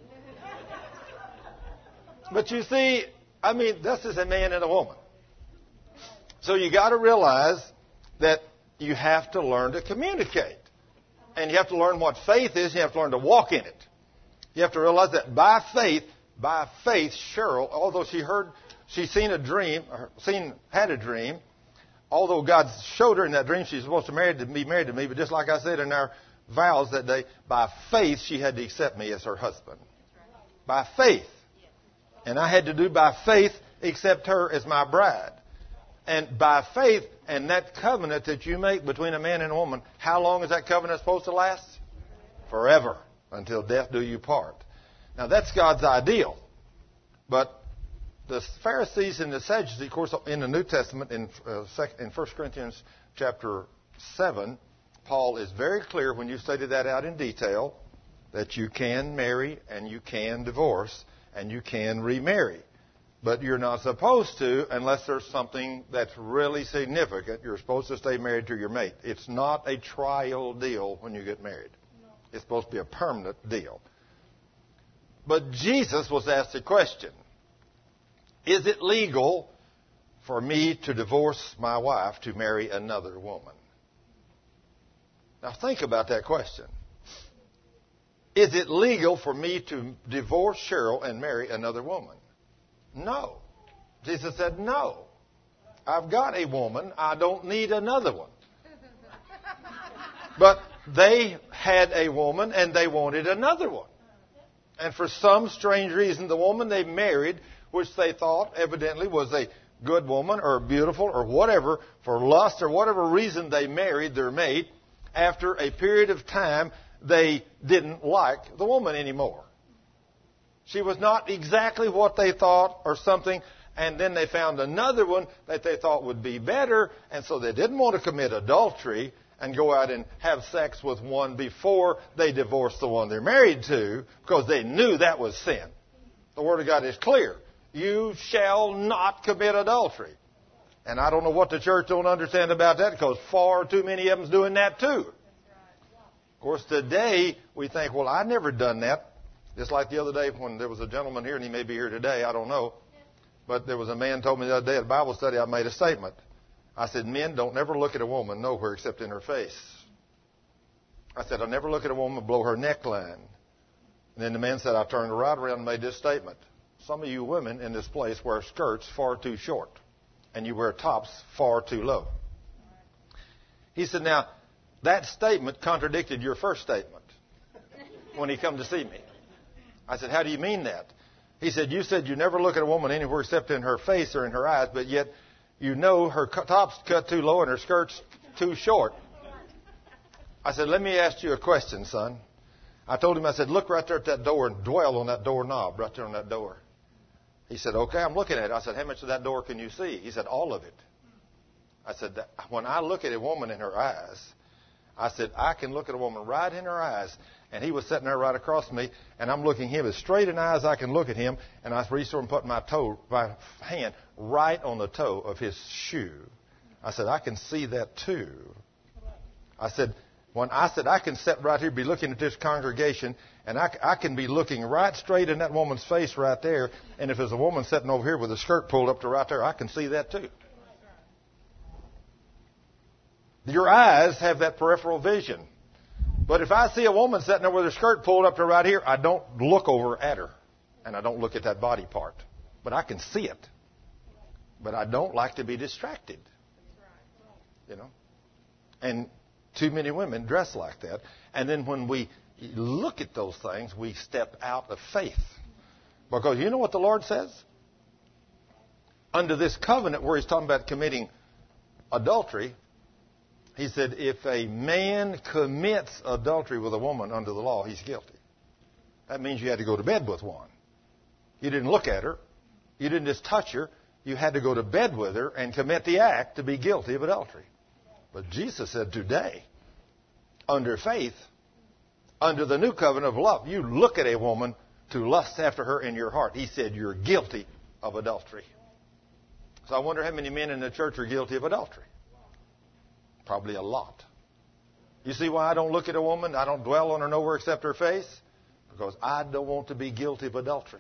But you see, I mean, this is a man and a woman. So you got to realize that you have to learn to communicate. And you have to learn what faith is. You have to learn to walk in it. You have to realize that by faith, by faith, Cheryl, although she heard, she seen a dream, or seen, had a dream, although God showed her in that dream she's supposed to marry, to be married to me, but just like I said in our vows that day, by faith she had to accept me as her husband. By faith. And I had to do by faith accept her as my bride. And by faith, and that covenant that you make between a man and a woman, how long is that covenant supposed to last? Forever. Until death do you part. Now that's God's ideal. But the Pharisees and the Sadducees, of course, in the New Testament, in, uh, in First Corinthians chapter seven, Paul is very clear when you stated that out in detail, that you can marry and you can divorce and you can remarry. But you're not supposed to unless there's something that's really significant. You're supposed to stay married to your mate. It's not a trial deal when you get married. It's supposed to be a permanent deal. But Jesus was asked a question. Is it legal for me to divorce my wife to marry another woman? Now think about that question. Is it legal for me to divorce Cheryl and marry another woman? No. Jesus said no. I've got a woman. I don't need another one. But they had a woman and they wanted another one. And for some strange reason, the woman they married, which they thought evidently was a good woman or beautiful or whatever, for lust or whatever reason they married their mate, after a period of time, they didn't like the woman anymore. She was not exactly what they thought or something, and then they found another one that they thought would be better, and so they didn't want to commit adultery and go out and have sex with one before they divorced the one they're married to, because they knew that was sin. The Word of God is clear. You shall not commit adultery. And I don't know what the church don't understand about that, because far too many of them's doing that too. Of course, today we think, well, I've never done that. Just like the other day when there was a gentleman here, and he may be here today, I don't know. But there was a man told me the other day at Bible study, I made a statement. I said, men don't never look at a woman nowhere except in her face. I said, I never look at a woman below her neckline. And then the man said, I turned right around and made this statement. Some of you women in this place wear skirts far too short. And you wear tops far too low. He said, now, that statement contradicted your first statement when he come to see me. I said, how do you mean that? He said, you said you never look at a woman anywhere except in her face or in her eyes, but yet you know her top's cut too low and her skirt's too short. I said, let me ask you a question, son. I told him, I said, look right there at that door and dwell on that doorknob right there on that door. He said, okay, I'm looking at it. I said, how much of that door can you see? He said, all of it. I said, when I look at a woman in her eyes, I said, I can look at a woman right in her eyes. And he was sitting there right across from me, and I'm looking him as straight in the eyes as I can look at him, and I reached over and put my toe, my hand right on the toe of his shoe. I said, I can see that too. I said, when I said, I can sit right here, be looking at this congregation, and I, I can be looking right straight in that woman's face right there, and if there's a woman sitting over here with a skirt pulled up to right there, I can see that too. Your eyes have that peripheral vision. But if I see a woman sitting there with her skirt pulled up to right here, I don't look over at her. And I don't look at that body part. But I can see it. But I don't like to be distracted. You know? And too many women dress like that. And then when we look at those things, we step out of faith. Because you know what the Lord says? Under this covenant where he's talking about committing adultery, he said, if a man commits adultery with a woman under the law, he's guilty. That means you had to go to bed with one. You didn't look at her. You didn't just touch her. You had to go to bed with her and commit the act to be guilty of adultery. But Jesus said today, under faith, under the new covenant of love, you look at a woman to lust after her in your heart. He said you're guilty of adultery. So I wonder how many men in the church are guilty of adultery. Probably a lot. You see why I don't look at a woman? I don't dwell on her nowhere except her face? Because I don't want to be guilty of adultery.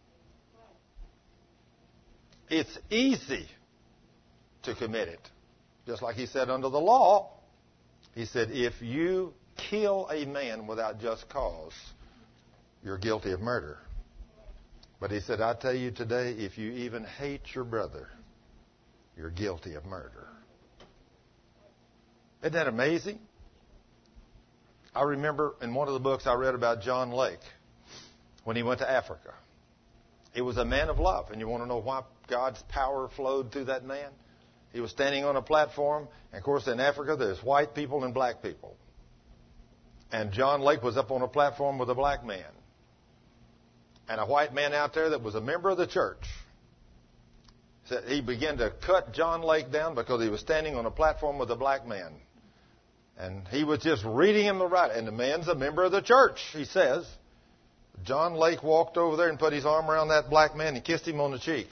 It's easy to commit it. Just like he said under the law. He said, if you kill a man without just cause, you're guilty of murder. But he said, I tell you today, if you even hate your brother, you're guilty of murder. Isn't that amazing? I remember in one of the books I read about John Lake when he went to Africa. He was a man of love. And you want to know why God's power flowed through that man? He was standing on a platform. And, of course, in Africa, there's white people and black people. And John Lake was up on a platform with a black man. And a white man out there that was a member of the church. Said he began to cut John Lake down because he was standing on a platform with a black man. And he was just reading him the right. And the man's a member of the church, he says. John Lake walked over there and put his arm around that black man and kissed him on the cheek.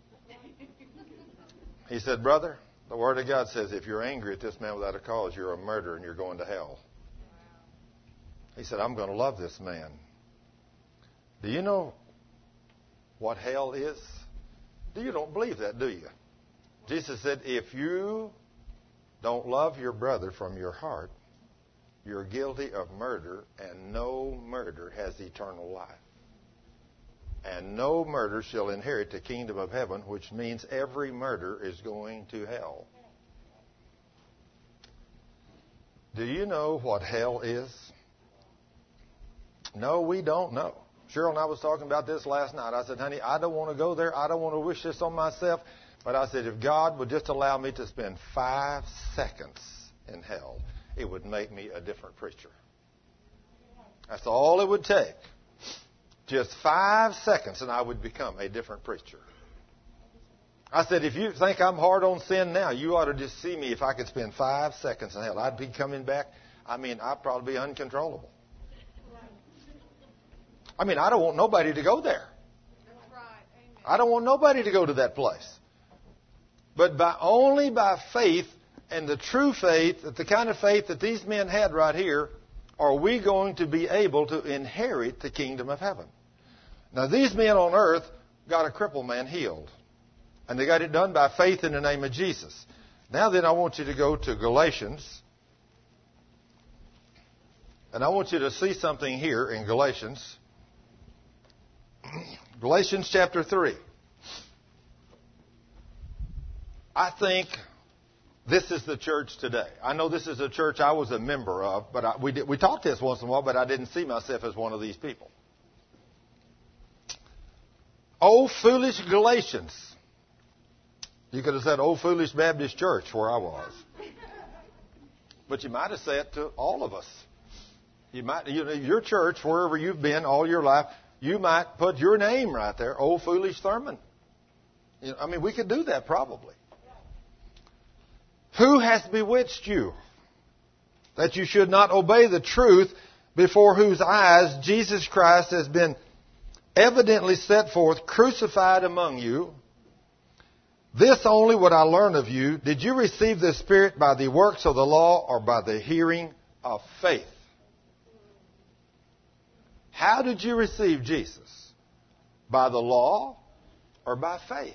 He said, brother, the Word of God says if you're angry at this man without a cause, you're a murderer and you're going to hell. He said, I'm going to love this man. Do you know what hell is? You don't believe that, do you? Jesus said, if you don't love your brother from your heart, you're guilty of murder, and no murder has eternal life. And no murder shall inherit the kingdom of heaven, which means every murder is going to hell. Do you know what hell is? No, we don't know. Cheryl and I was talking about this last night. I said, honey, I don't want to go there. I don't want to wish this on myself. But I said, if God would just allow me to spend five seconds in hell, it would make me a different preacher. That's all it would take. Just five seconds and I would become a different preacher. I said, if you think I'm hard on sin now, you ought to just see me if I could spend five seconds in hell. I'd be coming back. I mean, I'd probably be uncontrollable. I mean, I don't want nobody to go there. I don't want nobody to go to that place. But by only by faith, and the true faith, the kind of faith that these men had right here, are we going to be able to inherit the kingdom of heaven. Now, these men on earth got a crippled man healed. And they got it done by faith in the name of Jesus. Now then, I want you to go to Galatians. And I want you to see something here in Galatians. Galatians chapter three. I think this is the church today. I know this is a church I was a member of, but I, we did, we talked this once in a while, but I didn't see myself as one of these people. Oh, foolish Galatians. You could have said, oh, foolish Baptist church, where I was. But you might have said to all of us. You might, you know, your church, wherever you've been all your life, you might put your name right there, oh, foolish Thurman. You know, I mean, we could do that probably. Who has bewitched you that you should not obey the truth, before whose eyes Jesus Christ has been evidently set forth, crucified among you? This only would I learn of you. Did you receive the Spirit by the works of the law or by the hearing of faith? How did you receive Jesus? By the law or by faith?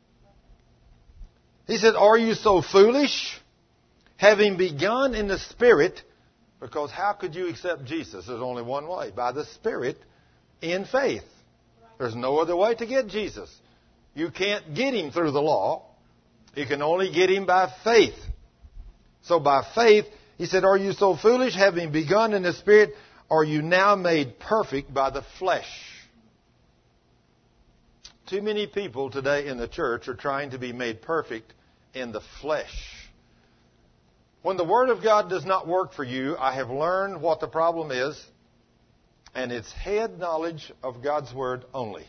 He said, are you so foolish? Having begun in the Spirit, because how could you accept Jesus? There's only one way, by the Spirit in faith. There's no other way to get Jesus. You can't get Him through the law. You can only get Him by faith. So by faith, He said, are you so foolish? Having begun in the Spirit, are you now made perfect by the flesh? Too many people today in the church are trying to be made perfect in the flesh. When the Word of God does not work for you, I have learned what the problem is. And it's head knowledge of God's Word only.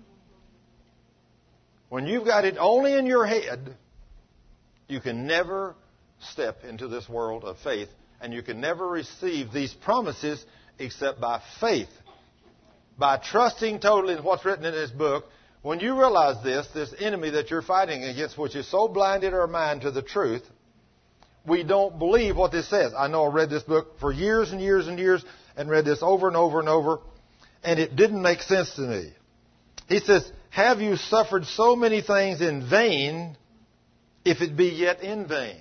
When you've got it only in your head, you can never step into this world of faith, and you can never receive these promises except by faith. By trusting totally in what's written in this book. When you realize this, this enemy that you're fighting against, which has so blinded our mind to the truth, we don't believe what this says. I know I read this book for years and years and years and read this over and over and over, and it didn't make sense to me. He says, have you suffered so many things in vain, if it be yet in vain?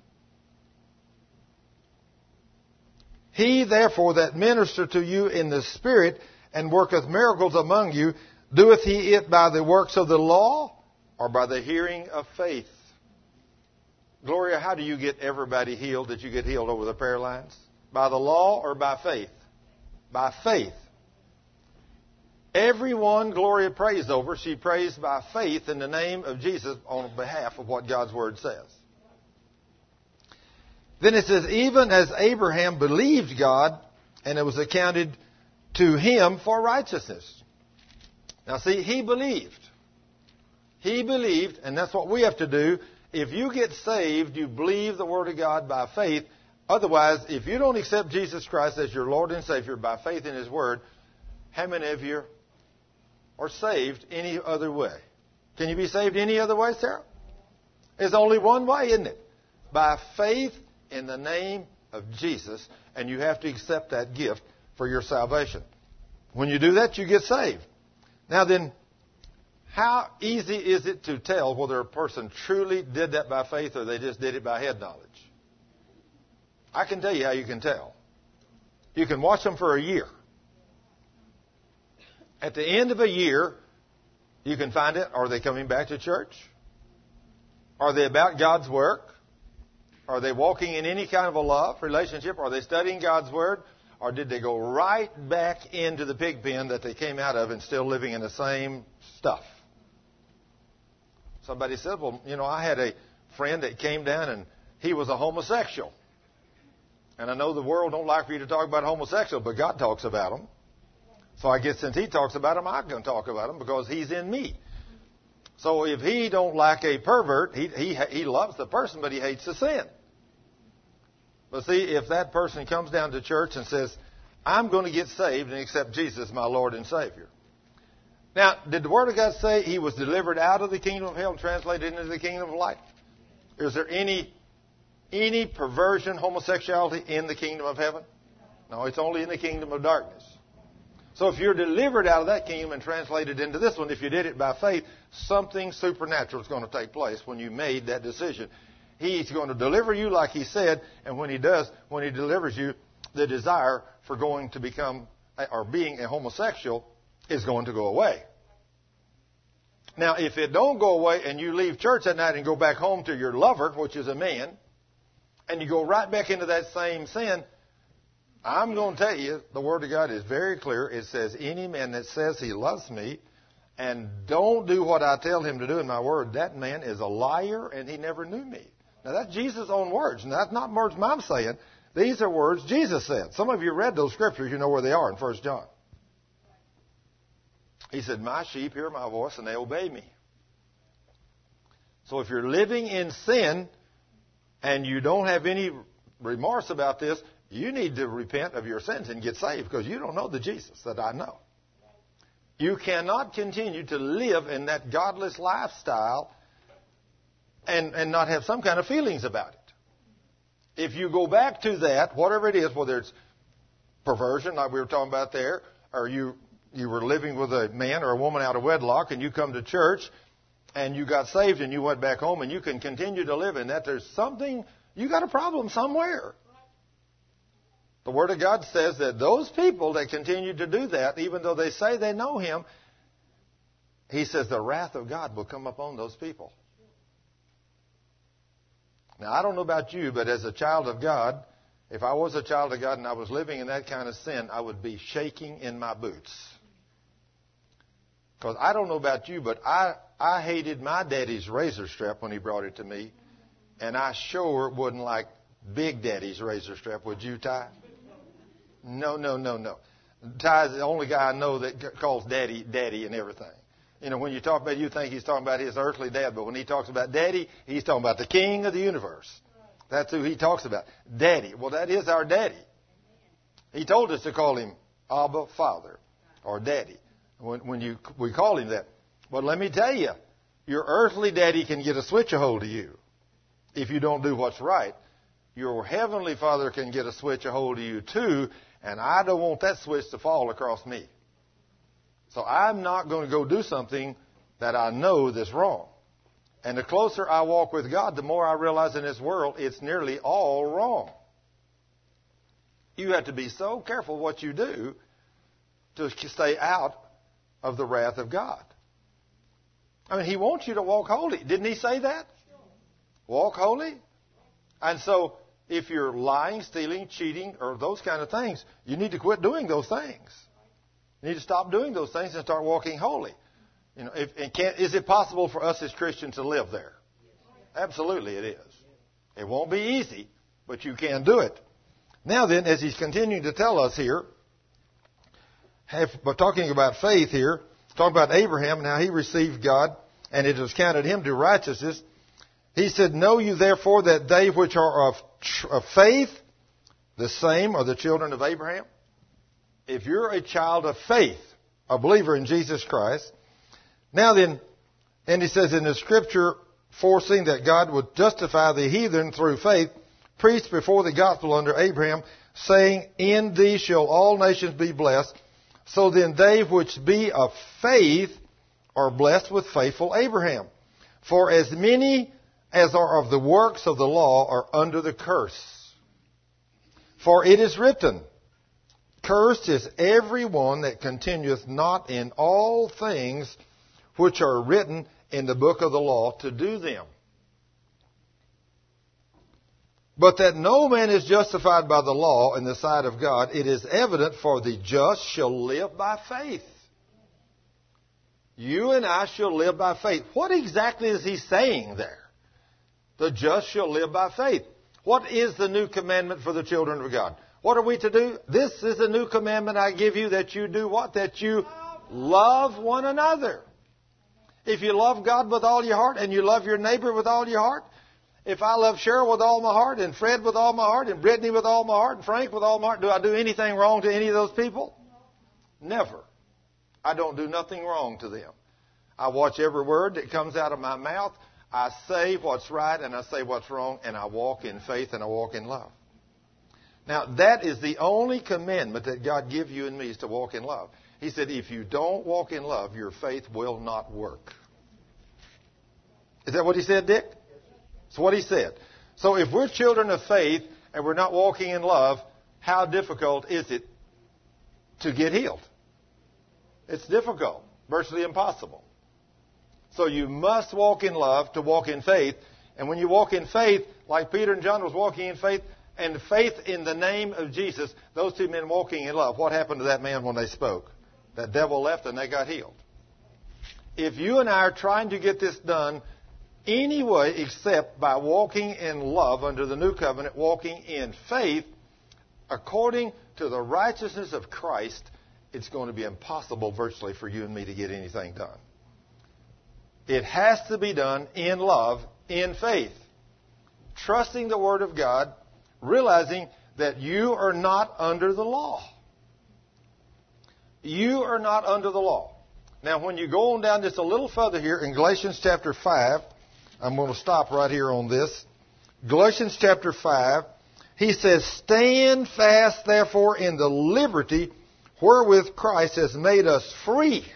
He, therefore, that ministereth to you in the Spirit and worketh miracles among you, doeth he it by the works of the law or by the hearing of faith? Gloria, how do you get everybody healed that you get healed over the prayer lines? By the law or by faith? By faith. Everyone Gloria prays over, she prays by faith in the name of Jesus on behalf of what God's Word says. Then it says, even as Abraham believed God, and it was accounted to him for righteousness. Now see, he believed. He believed, and that's what we have to do. If you get saved, you believe the Word of God by faith. Otherwise, if you don't accept Jesus Christ as your Lord and Savior by faith in His Word, how many of you are saved any other way? Can you be saved any other way, Sarah? There's only one way, isn't it? By faith in the name of Jesus, and you have to accept that gift for your salvation. When you do that, you get saved. Now then, how easy is it to tell whether a person truly did that by faith or they just did it by head knowledge? I can tell you how you can tell. You can watch them for a year. At the end of a year, you can find it. Are they coming back to church? Are they about God's work? Are they walking in any kind of a love relationship? Are they studying God's Word? Or did they go right back into the pig pen that they came out of and still living in the same stuff? Somebody said, well, you know, I had a friend that came down and he was a homosexual. And I know the world don't like for you to talk about homosexual, but God talks about them. So I guess since He talks about them, I'm going to talk about them because He's in me. So if He don't like a pervert, he, he, he loves the person, but He hates the sin. But see, if that person comes down to church and says, I'm going to get saved and accept Jesus, my Lord and Savior. Now, did the Word of God say He was delivered out of the kingdom of hell and translated into the kingdom of light? Is there any any perversion, homosexuality in the kingdom of heaven? No, it's only in the kingdom of darkness. So if you're delivered out of that kingdom and translated into this one, if you did it by faith, something supernatural is going to take place when you made that decision. He's going to deliver you like He said, and when He does, when He delivers you, the desire for going to become or being a homosexual is going to go away. Now, if it don't go away and you leave church that night and go back home to your lover, which is a man, and you go right back into that same sin, I'm going to tell you, the Word of God is very clear. It says, any man that says he loves me and don't do what I tell him to do in my Word, that man is a liar and he never knew me. Now, that's Jesus' own words. And that's not words I'm saying. These are words Jesus said. Some of you read those scriptures. You know where they are in First John. He said, my sheep hear my voice and they obey me. So if you're living in sin and you don't have any remorse about this, you need to repent of your sins and get saved because you don't know the Jesus that I know. You cannot continue to live in that godless lifestyle and, and not have some kind of feelings about it. If you go back to that, whatever it is, whether it's perversion like we were talking about there, or you, you were living with a man or a woman out of wedlock and you come to church and you got saved and you went back home and you can continue to live in that, there's something, you got a problem somewhere. The Word of God says that those people that continue to do that, even though they say they know Him, He says the wrath of God will come upon those people. Now, I don't know about you, but as a child of God, if I was a child of God and I was living in that kind of sin, I would be shaking in my boots. Because I don't know about you, but I, I hated my daddy's razor strap when he brought it to me. And I sure wouldn't like Big Daddy's razor strap. Would you, Ty? No, no, no, no. Ty is the only guy I know that c- calls Daddy, Daddy and everything. You know, when you talk about, you think he's talking about his earthly dad, but when he talks about Daddy, he's talking about the King of the universe. That's who he talks about. Daddy. Well, that is our Daddy. He told us to call him Abba, Father, or Daddy, when, when you, we call him that. But let me tell you, your earthly daddy can get a switch a hold of you if you don't do what's right. Your heavenly Father can get a switch a hold of you too, and I don't want that switch to fall across me. So I'm not going to go do something that I know that's wrong. And the closer I walk with God, the more I realize in this world it's nearly all wrong. You have to be so careful what you do to stay out of the wrath of God. I mean, He wants you to walk holy. Didn't He say that? Walk holy. And so if you're lying, stealing, cheating, or those kind of things, you need to quit doing those things. You need to stop doing those things and start walking holy. You know, if, and can, is it possible for us as Christians to live there? Absolutely, it is. It won't be easy, but you can do it. Now then, as he's continuing to tell us here, have, but talking about faith here, talking about Abraham, now he received God, and it was counted him to righteousness. He said, know you therefore that they which are of, of faith, the same are the children of Abraham. If you're a child of faith, a believer in Jesus Christ, now then, and he says in the scripture, foreseeing that God would justify the heathen through faith, preached before the gospel under Abraham, saying, in thee shall all nations be blessed. So then they which be of faith are blessed with faithful Abraham. For as many as are of the works of the law are under the curse. For it is written, cursed is every one that continueth not in all things which are written in the book of the law to do them. But that no man is justified by the law in the sight of God, it is evident, for the just shall live by faith. You and I shall live by faith. What exactly is he saying there? The just shall live by faith. What is the new commandment for the children of God? What are we to do? This is the new commandment I give you, that you do what? That you love one another. If you love God with all your heart and you love your neighbor with all your heart, if I love Cheryl with all my heart and Fred with all my heart and Brittany with all my heart and Frank with all my heart, do I do anything wrong to any of those people? Never. I don't do nothing wrong to them. I watch every word that comes out of my mouth. I say what's right and I say what's wrong, and I walk in faith and I walk in love. Now, that is the only commandment that God gives you and me, is to walk in love. He said, if you don't walk in love, your faith will not work. Is that what he said, Dick? That's what he said. So if we're children of faith and we're not walking in love, how difficult is it to get healed? It's difficult, virtually impossible. So you must walk in love to walk in faith. And when you walk in faith, like Peter and John was walking in faith, and faith in the name of Jesus, those two men walking in love, what happened to that man when they spoke? That devil left and they got healed. If you and I are trying to get this done any way except by walking in love under the new covenant, walking in faith, according to the righteousness of Christ, it's going to be impossible virtually for you and me to get anything done. It has to be done in love, in faith, trusting the Word of God, realizing that you are not under the law. You are not under the law. Now, when you go on down just a little further here in Galatians chapter five, I'm going to stop right here on this. Galatians chapter five, he says, stand fast, therefore, in the liberty wherewith Christ has made us free.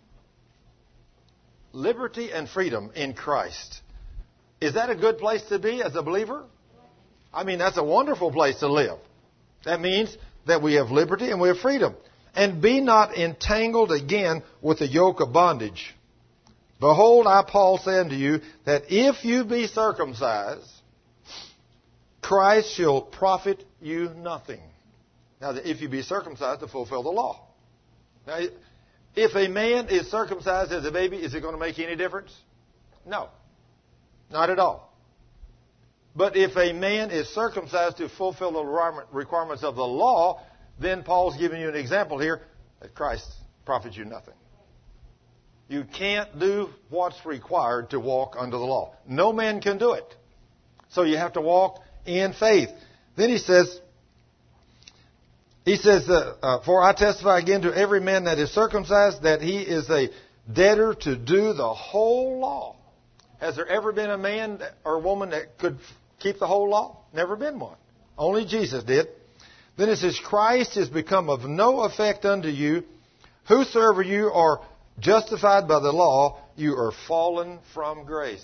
Liberty and freedom in Christ. Is that a good place to be as a believer? I mean, that's a wonderful place to live. That means that we have liberty and we have freedom. And be not entangled again with the yoke of bondage. Behold, I, Paul, say unto you, that if you be circumcised, Christ shall profit you nothing. Now, if you be circumcised to fulfill the law. Now, if a man is circumcised as a baby, is it going to make any difference? No. Not at all. But if a man is circumcised to fulfill the requirements of the law, then Paul's giving you an example here that Christ profits you nothing. You can't do what's required to walk under the law. No man can do it. So you have to walk in faith. Then he says, he says, uh, uh, for I testify again to every man that is circumcised that he is a debtor to do the whole law. Has there ever been a man or woman that could keep the whole law? Never been one. Only Jesus did. Then it says, Christ is become of no effect unto you. Whosoever you are justified by the law, you are fallen from grace.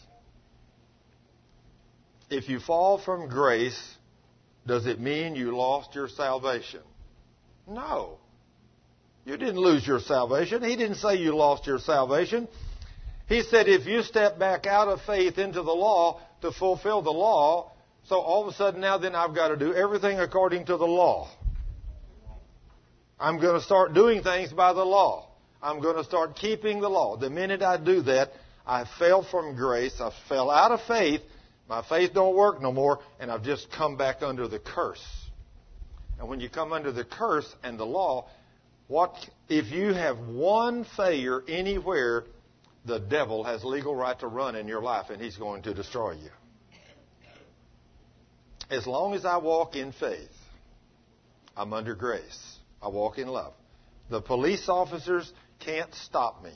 If you fall from grace, does it mean you lost your salvation? No. You didn't lose your salvation. He didn't say you lost your salvation. He said if you step back out of faith into the law to fulfill the law, so all of a sudden now then I've got to do everything according to the law. I'm going to start doing things by the law. I'm going to start keeping the law. The minute I do that, I fell from grace. I fell out of faith. My faith don't work no more, and I've just come back under the curse. And when you come under the curse and the law, what if you have one failure anywhere, the devil has legal right to run in your life, and he's going to destroy you. As long as I walk in faith, I'm under grace. I walk in love. The police officers can't stop me.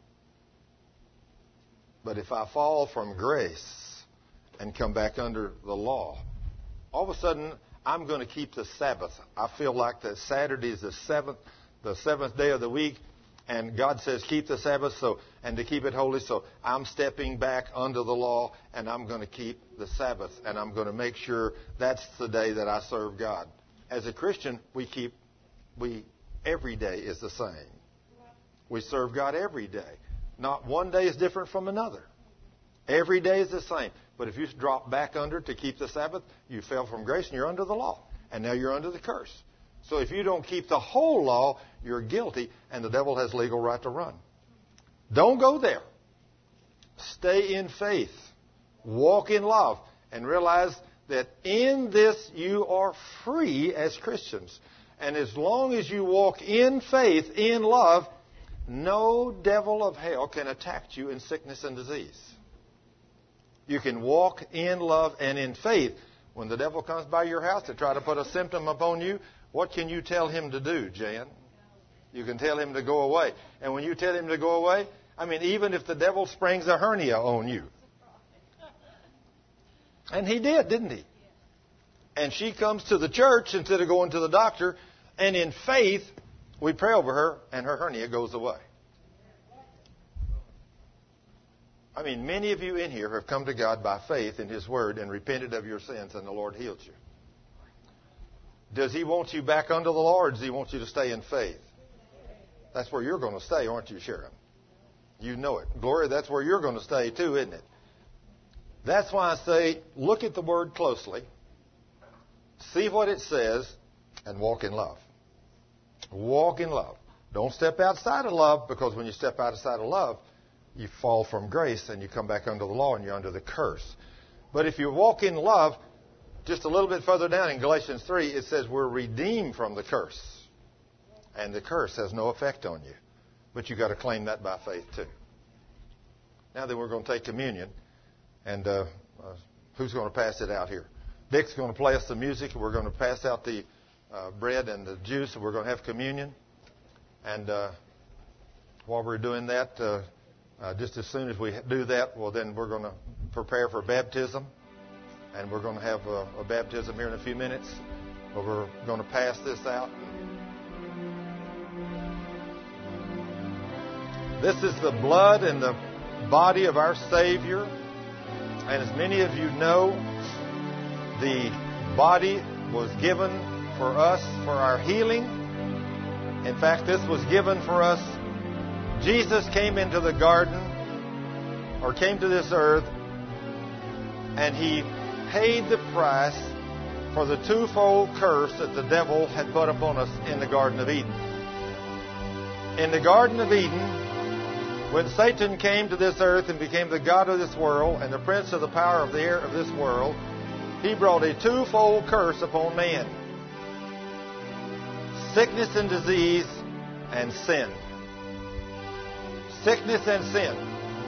But if I fall from grace and come back under the law, all of a sudden I'm going to keep the Sabbath. I feel like that Saturday is the seventh, the seventh day of the week, and God says keep the Sabbath, so and to keep it holy. So I'm stepping back under the law, and I'm going to keep the Sabbath, and I'm going to make sure that's the day that I serve God. As a Christian, we keep we every day is the same. We serve God every day. Not one day is different from another. Every day is the same. But if you drop back under to keep the Sabbath, you fell from grace and you're under the law. And now you're under the curse. So if you don't keep the whole law, you're guilty and the devil has legal right to run. Don't go there. Stay in faith. Walk in love. And realize that in this you are free as Christians. And as long as you walk in faith, in love, no devil of hell can attack you in sickness and disease. You can walk in love and in faith. When the devil comes by your house to try to put a symptom upon you, what can you tell him to do, Jan? You can tell him to go away. And when you tell him to go away, I mean, even if the devil springs a hernia on you. And he did, didn't he? And she comes to the church instead of going to the doctor, and in faith, we pray over her, and her hernia goes away. I mean, many of you in here have come to God by faith in His Word and repented of your sins, and the Lord healed you. Does He want you back under the law, or does He want you to stay in faith? That's where you're going to stay, aren't you, Sharon? You know it. Gloria, that's where you're going to stay too, isn't it? That's why I say, look at the Word closely, see what it says, and walk in love. Walk in love. Don't step outside of love, because when you step outside of love, you fall from grace and you come back under the law and you're under the curse. But if you walk in love, just a little bit further down in Galatians three, it says we're redeemed from the curse. And the curse has no effect on you. But you've got to claim that by faith too. Now then, we're going to take communion. And uh, uh, who's going to pass it out here? Dick's going to play us the music. We're going to pass out the uh, bread and the juice. And we're going to have communion. And uh, while we're doing that, uh, uh, just as soon as we do that, well, then we're going to prepare for baptism. And we're going to have a, a baptism here in a few minutes. But we're going to pass this out. This is the blood and the body of our Savior. And as many of you know, the body was given for us for our healing. In fact, this was given for us. Jesus came into the garden, or came to this earth, and He paid the price for the twofold curse that the devil had put upon us in the Garden of Eden. In the Garden of Eden, when Satan came to this earth and became the god of this world and the prince of the power of the air of this world, he brought a twofold curse upon man. sickness and disease and sin. Sickness and sin.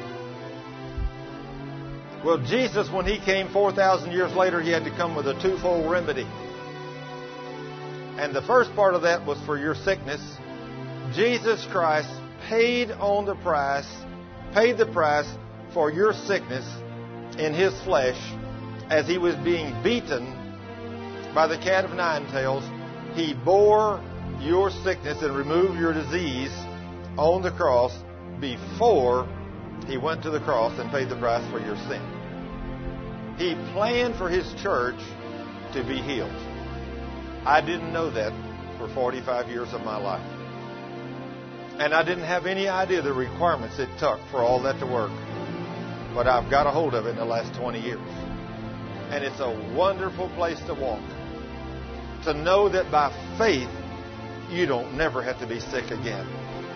Well, Jesus, when He came four thousand years later, He had to come with a twofold remedy. And the first part of that was for your sickness. Jesus Christ paid on the price, paid the price for your sickness in His flesh as He was being beaten by the cat of nine tails. He bore your sickness and removed your disease on the cross before He went to the cross and paid the price for your sin. He planned for His church to be healed. I didn't know that for forty-five years of my life. And I didn't have any idea the requirements it took for all that to work. But I've got a hold of it in the last twenty years. And it's a wonderful place to walk. To know that by faith, you don't never have to be sick again.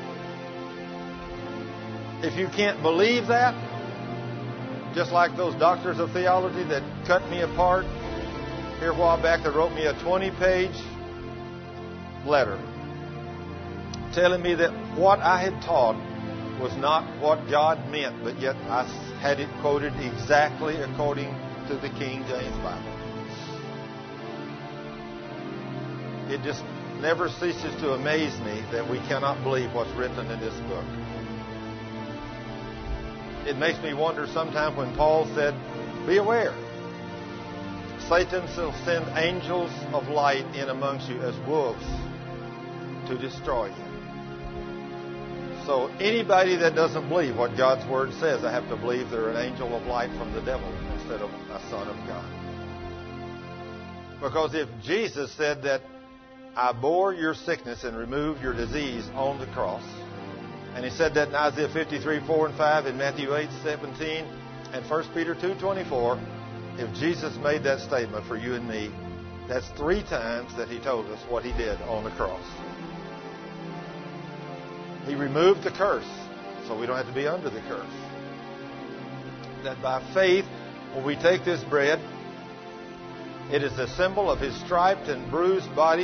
If you can't believe that, just like those doctors of theology that cut me apart here a while back, that wrote me a twenty-page letter telling me that what I had taught was not what God meant, but yet I had it quoted exactly according to the King James Bible. It just never ceases to amaze me that we cannot believe what's written in this book. It makes me wonder sometimes when Paul said, be aware. Satan shall send angels of light in amongst you as wolves to destroy you. So anybody that doesn't believe what God's Word says, I have to believe they're an angel of light from the devil instead of a son of God. Because if Jesus said that I bore your sickness and removed your disease on the cross, and He said that in Isaiah fifty-three, four and five, in Matthew eight, seventeen, and First Peter two, twenty-four, if Jesus made that statement for you and me, that's three times that He told us what He did on the cross. He removed the curse, so we don't have to be under the curse. That by faith, when we take this bread, it is a symbol of His striped and bruised body.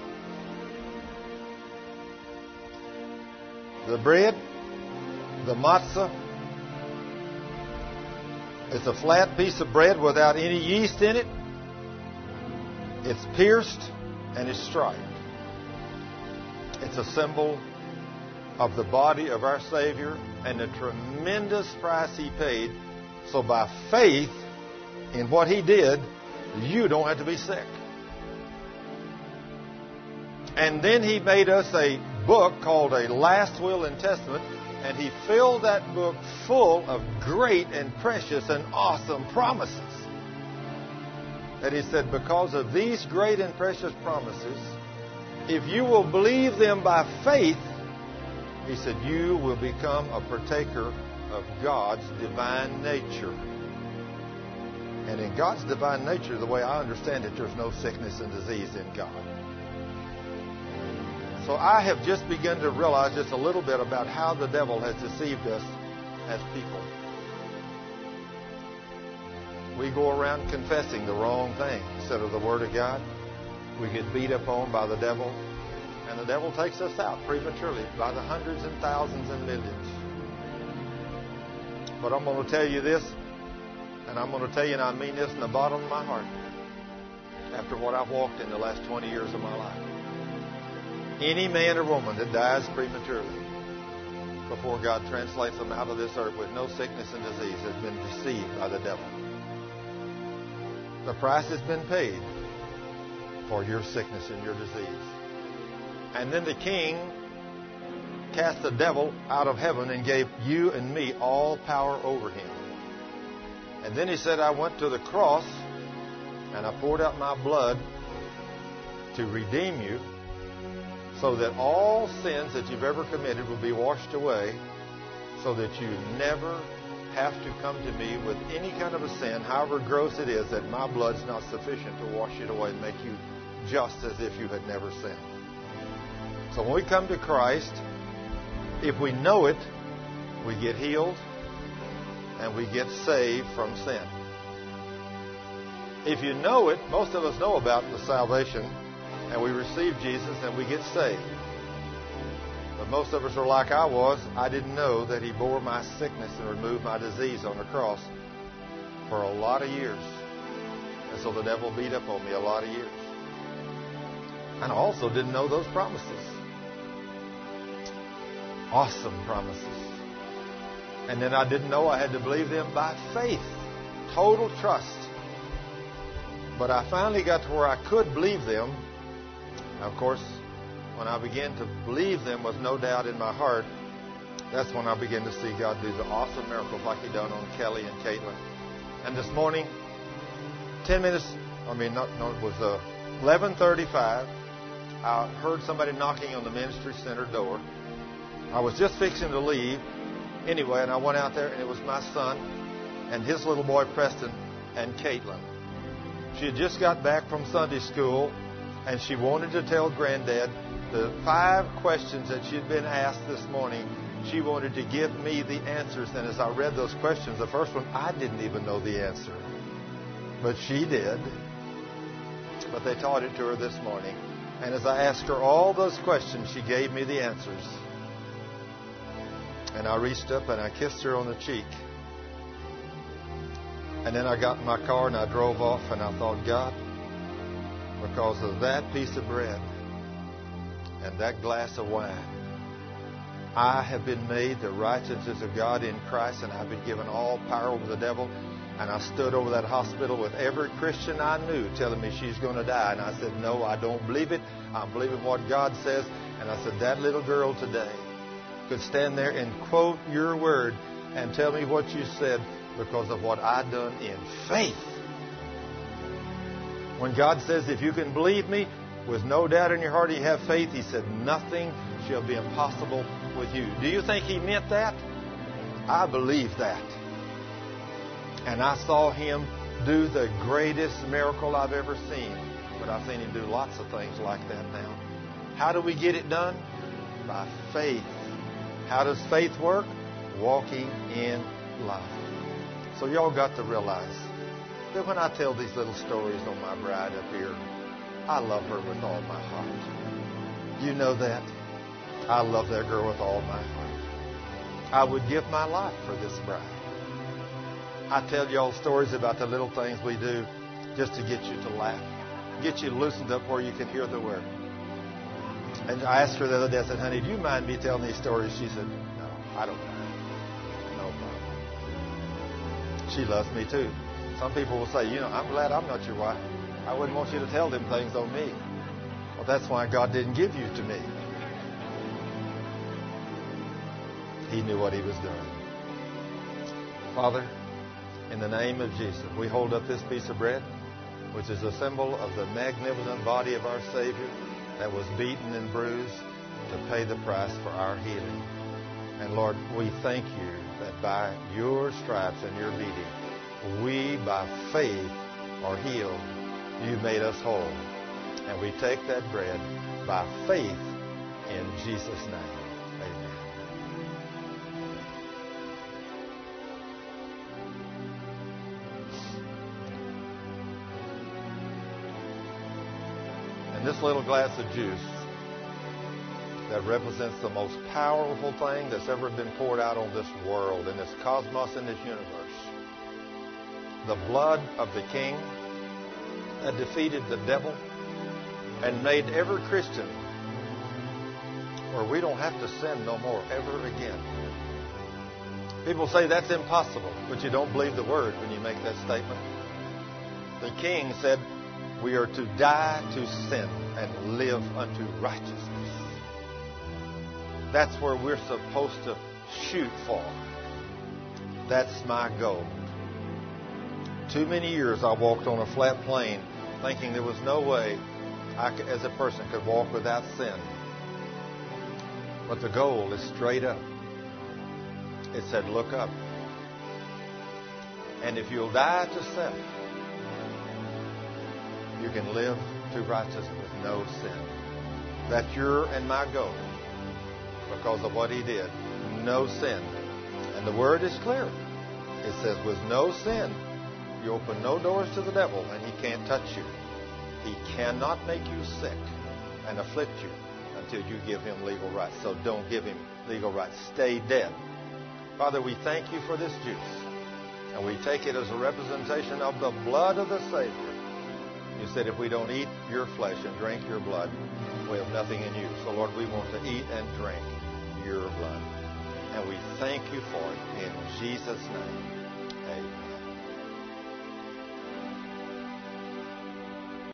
The bread, the matzah, it's a flat piece of bread without any yeast in it. It's pierced and it's striped. It's a symbol of the body of our Savior and the tremendous price He paid. So by faith in what He did, you don't have to be sick. And then He made us a book called A Last Will and Testament, and He filled that book full of great and precious and awesome promises. And He said, because of these great and precious promises, if you will believe them by faith, He said, you will become a partaker of God's divine nature. And in God's divine nature, the way I understand it, there's no sickness and disease in God. So I have just begun to realize just a little bit about how the devil has deceived us as people. We go around confessing the wrong thing instead of the Word of God. We get beat up on by the devil. And the devil takes us out prematurely by the hundreds and thousands and millions. But I'm going to tell you this, and I'm going to tell you, and I mean this in the bottom of my heart, after what I've walked in the last twenty years of my life. Any man or woman that dies prematurely before God translates them out of this earth with no sickness and disease has been deceived by the devil. The price has been paid for your sickness and your disease. And then the king cast the devil out of heaven and gave you and me all power over him. And then he said, I went to the cross and I poured out my blood to redeem you, so that all sins that you've ever committed will be washed away, so that you never have to come to me with any kind of a sin, however gross it is, that my blood's not sufficient to wash it away and make you just as if you had never sinned. So when we come to Christ, if we know it, we get healed and we get saved from sin. If you know it, most of us know about the salvation and we receive Jesus and we get saved. But most of us are like I was. I didn't know that He bore my sickness and removed my disease on the cross for a lot of years. And so the devil beat up on me a lot of years. And I also didn't know those promises. Awesome promises. And then I didn't know I had to believe them by faith. Total trust. But I finally got to where I could believe them. Now, of course, when I began to believe them with no doubt in my heart, that's when I began to see God do the awesome miracles like He done on Kelly and Caitlin. And this morning, ten minutes, I mean, not, no, it was uh, eleven thirty-five. I heard somebody knocking on the ministry center door. I was just fixing to leave anyway, and I went out there, and it was my son and his little boy, Preston, and Caitlin. She had just got back from Sunday school, and she wanted to tell Granddad the five questions that she had been asked this morning. She wanted to give me the answers. And as I read those questions, the first one, I didn't even know the answer. But she did. But they taught it to her this morning. And as I asked her all those questions, she gave me the answers. And I reached up and I kissed her on the cheek. And then I got in my car and I drove off, and I thought, God, because of that piece of bread and that glass of wine, I have been made the righteousness of God in Christ, and I've been given all power over the devil. And I stood over that hospital with every Christian I knew telling me she's going to die. And I said, no, I don't believe it. I'm believing what God says. And I said, that little girl today could stand there and quote your word and tell me what you said because of what I done in faith. When God says, if you can believe me with no doubt in your heart, you have faith, He said, nothing shall be impossible with you. Do you think He meant that? I believe that. And I saw Him do the greatest miracle I've ever seen. But I've seen Him do lots of things like that now. How do we get it done? By faith. How does faith work? Walking in life. So y'all got to realize that when I tell these little stories on my bride up here, I love her with all my heart. You know that? I love that girl with all my heart. I would give my life for this bride. I tell y'all stories about the little things we do just to get you to laugh, get you loosened up where you can hear the word. And I asked her the other day, I said, honey, do you mind me telling these stories? She said, no, I don't mind. No problem. She loves me too. Some people will say, you know, I'm glad I'm not your wife. I wouldn't want you to tell them things on me. Well, that's why God didn't give you to me. He knew what He was doing. Father, in the name of Jesus, we hold up this piece of bread, which is a symbol of the magnificent body of our Savior that was beaten and bruised to pay the price for our healing. And Lord, we thank you that by your stripes and your beating, we by faith are healed. You made us whole. And we take that bread by faith in Jesus' name. Amen. And this little glass of juice that represents the most powerful thing that's ever been poured out on this world, in this cosmos, in this universe. The blood of the King that defeated the devil and made every Christian where we don't have to sin no more ever again. People say that's impossible, but you don't believe the word when you make that statement. The King said we are to die to sin and live unto righteousness. That's where we're supposed to shoot for. That's my goal. Too many years I walked on a flat plane thinking there was no way I could, as a person, could walk without sin. But the goal is straight up. It said, look up. And if you'll die to self, you can live to righteousness with no sin. That's your and my goal because of what He did. No sin. And the word is clear. It says, with no sin, you open no doors to the devil and he can't touch you. He cannot make you sick and afflict you until you give him legal rights. So don't give him legal rights. Stay dead. Father, we thank you for this juice. And we take it as a representation of the blood of the Savior. You said if we don't eat your flesh and drink your blood, we have nothing in you. So, Lord, we want to eat and drink your blood. And we thank you for it in Jesus' name. Amen.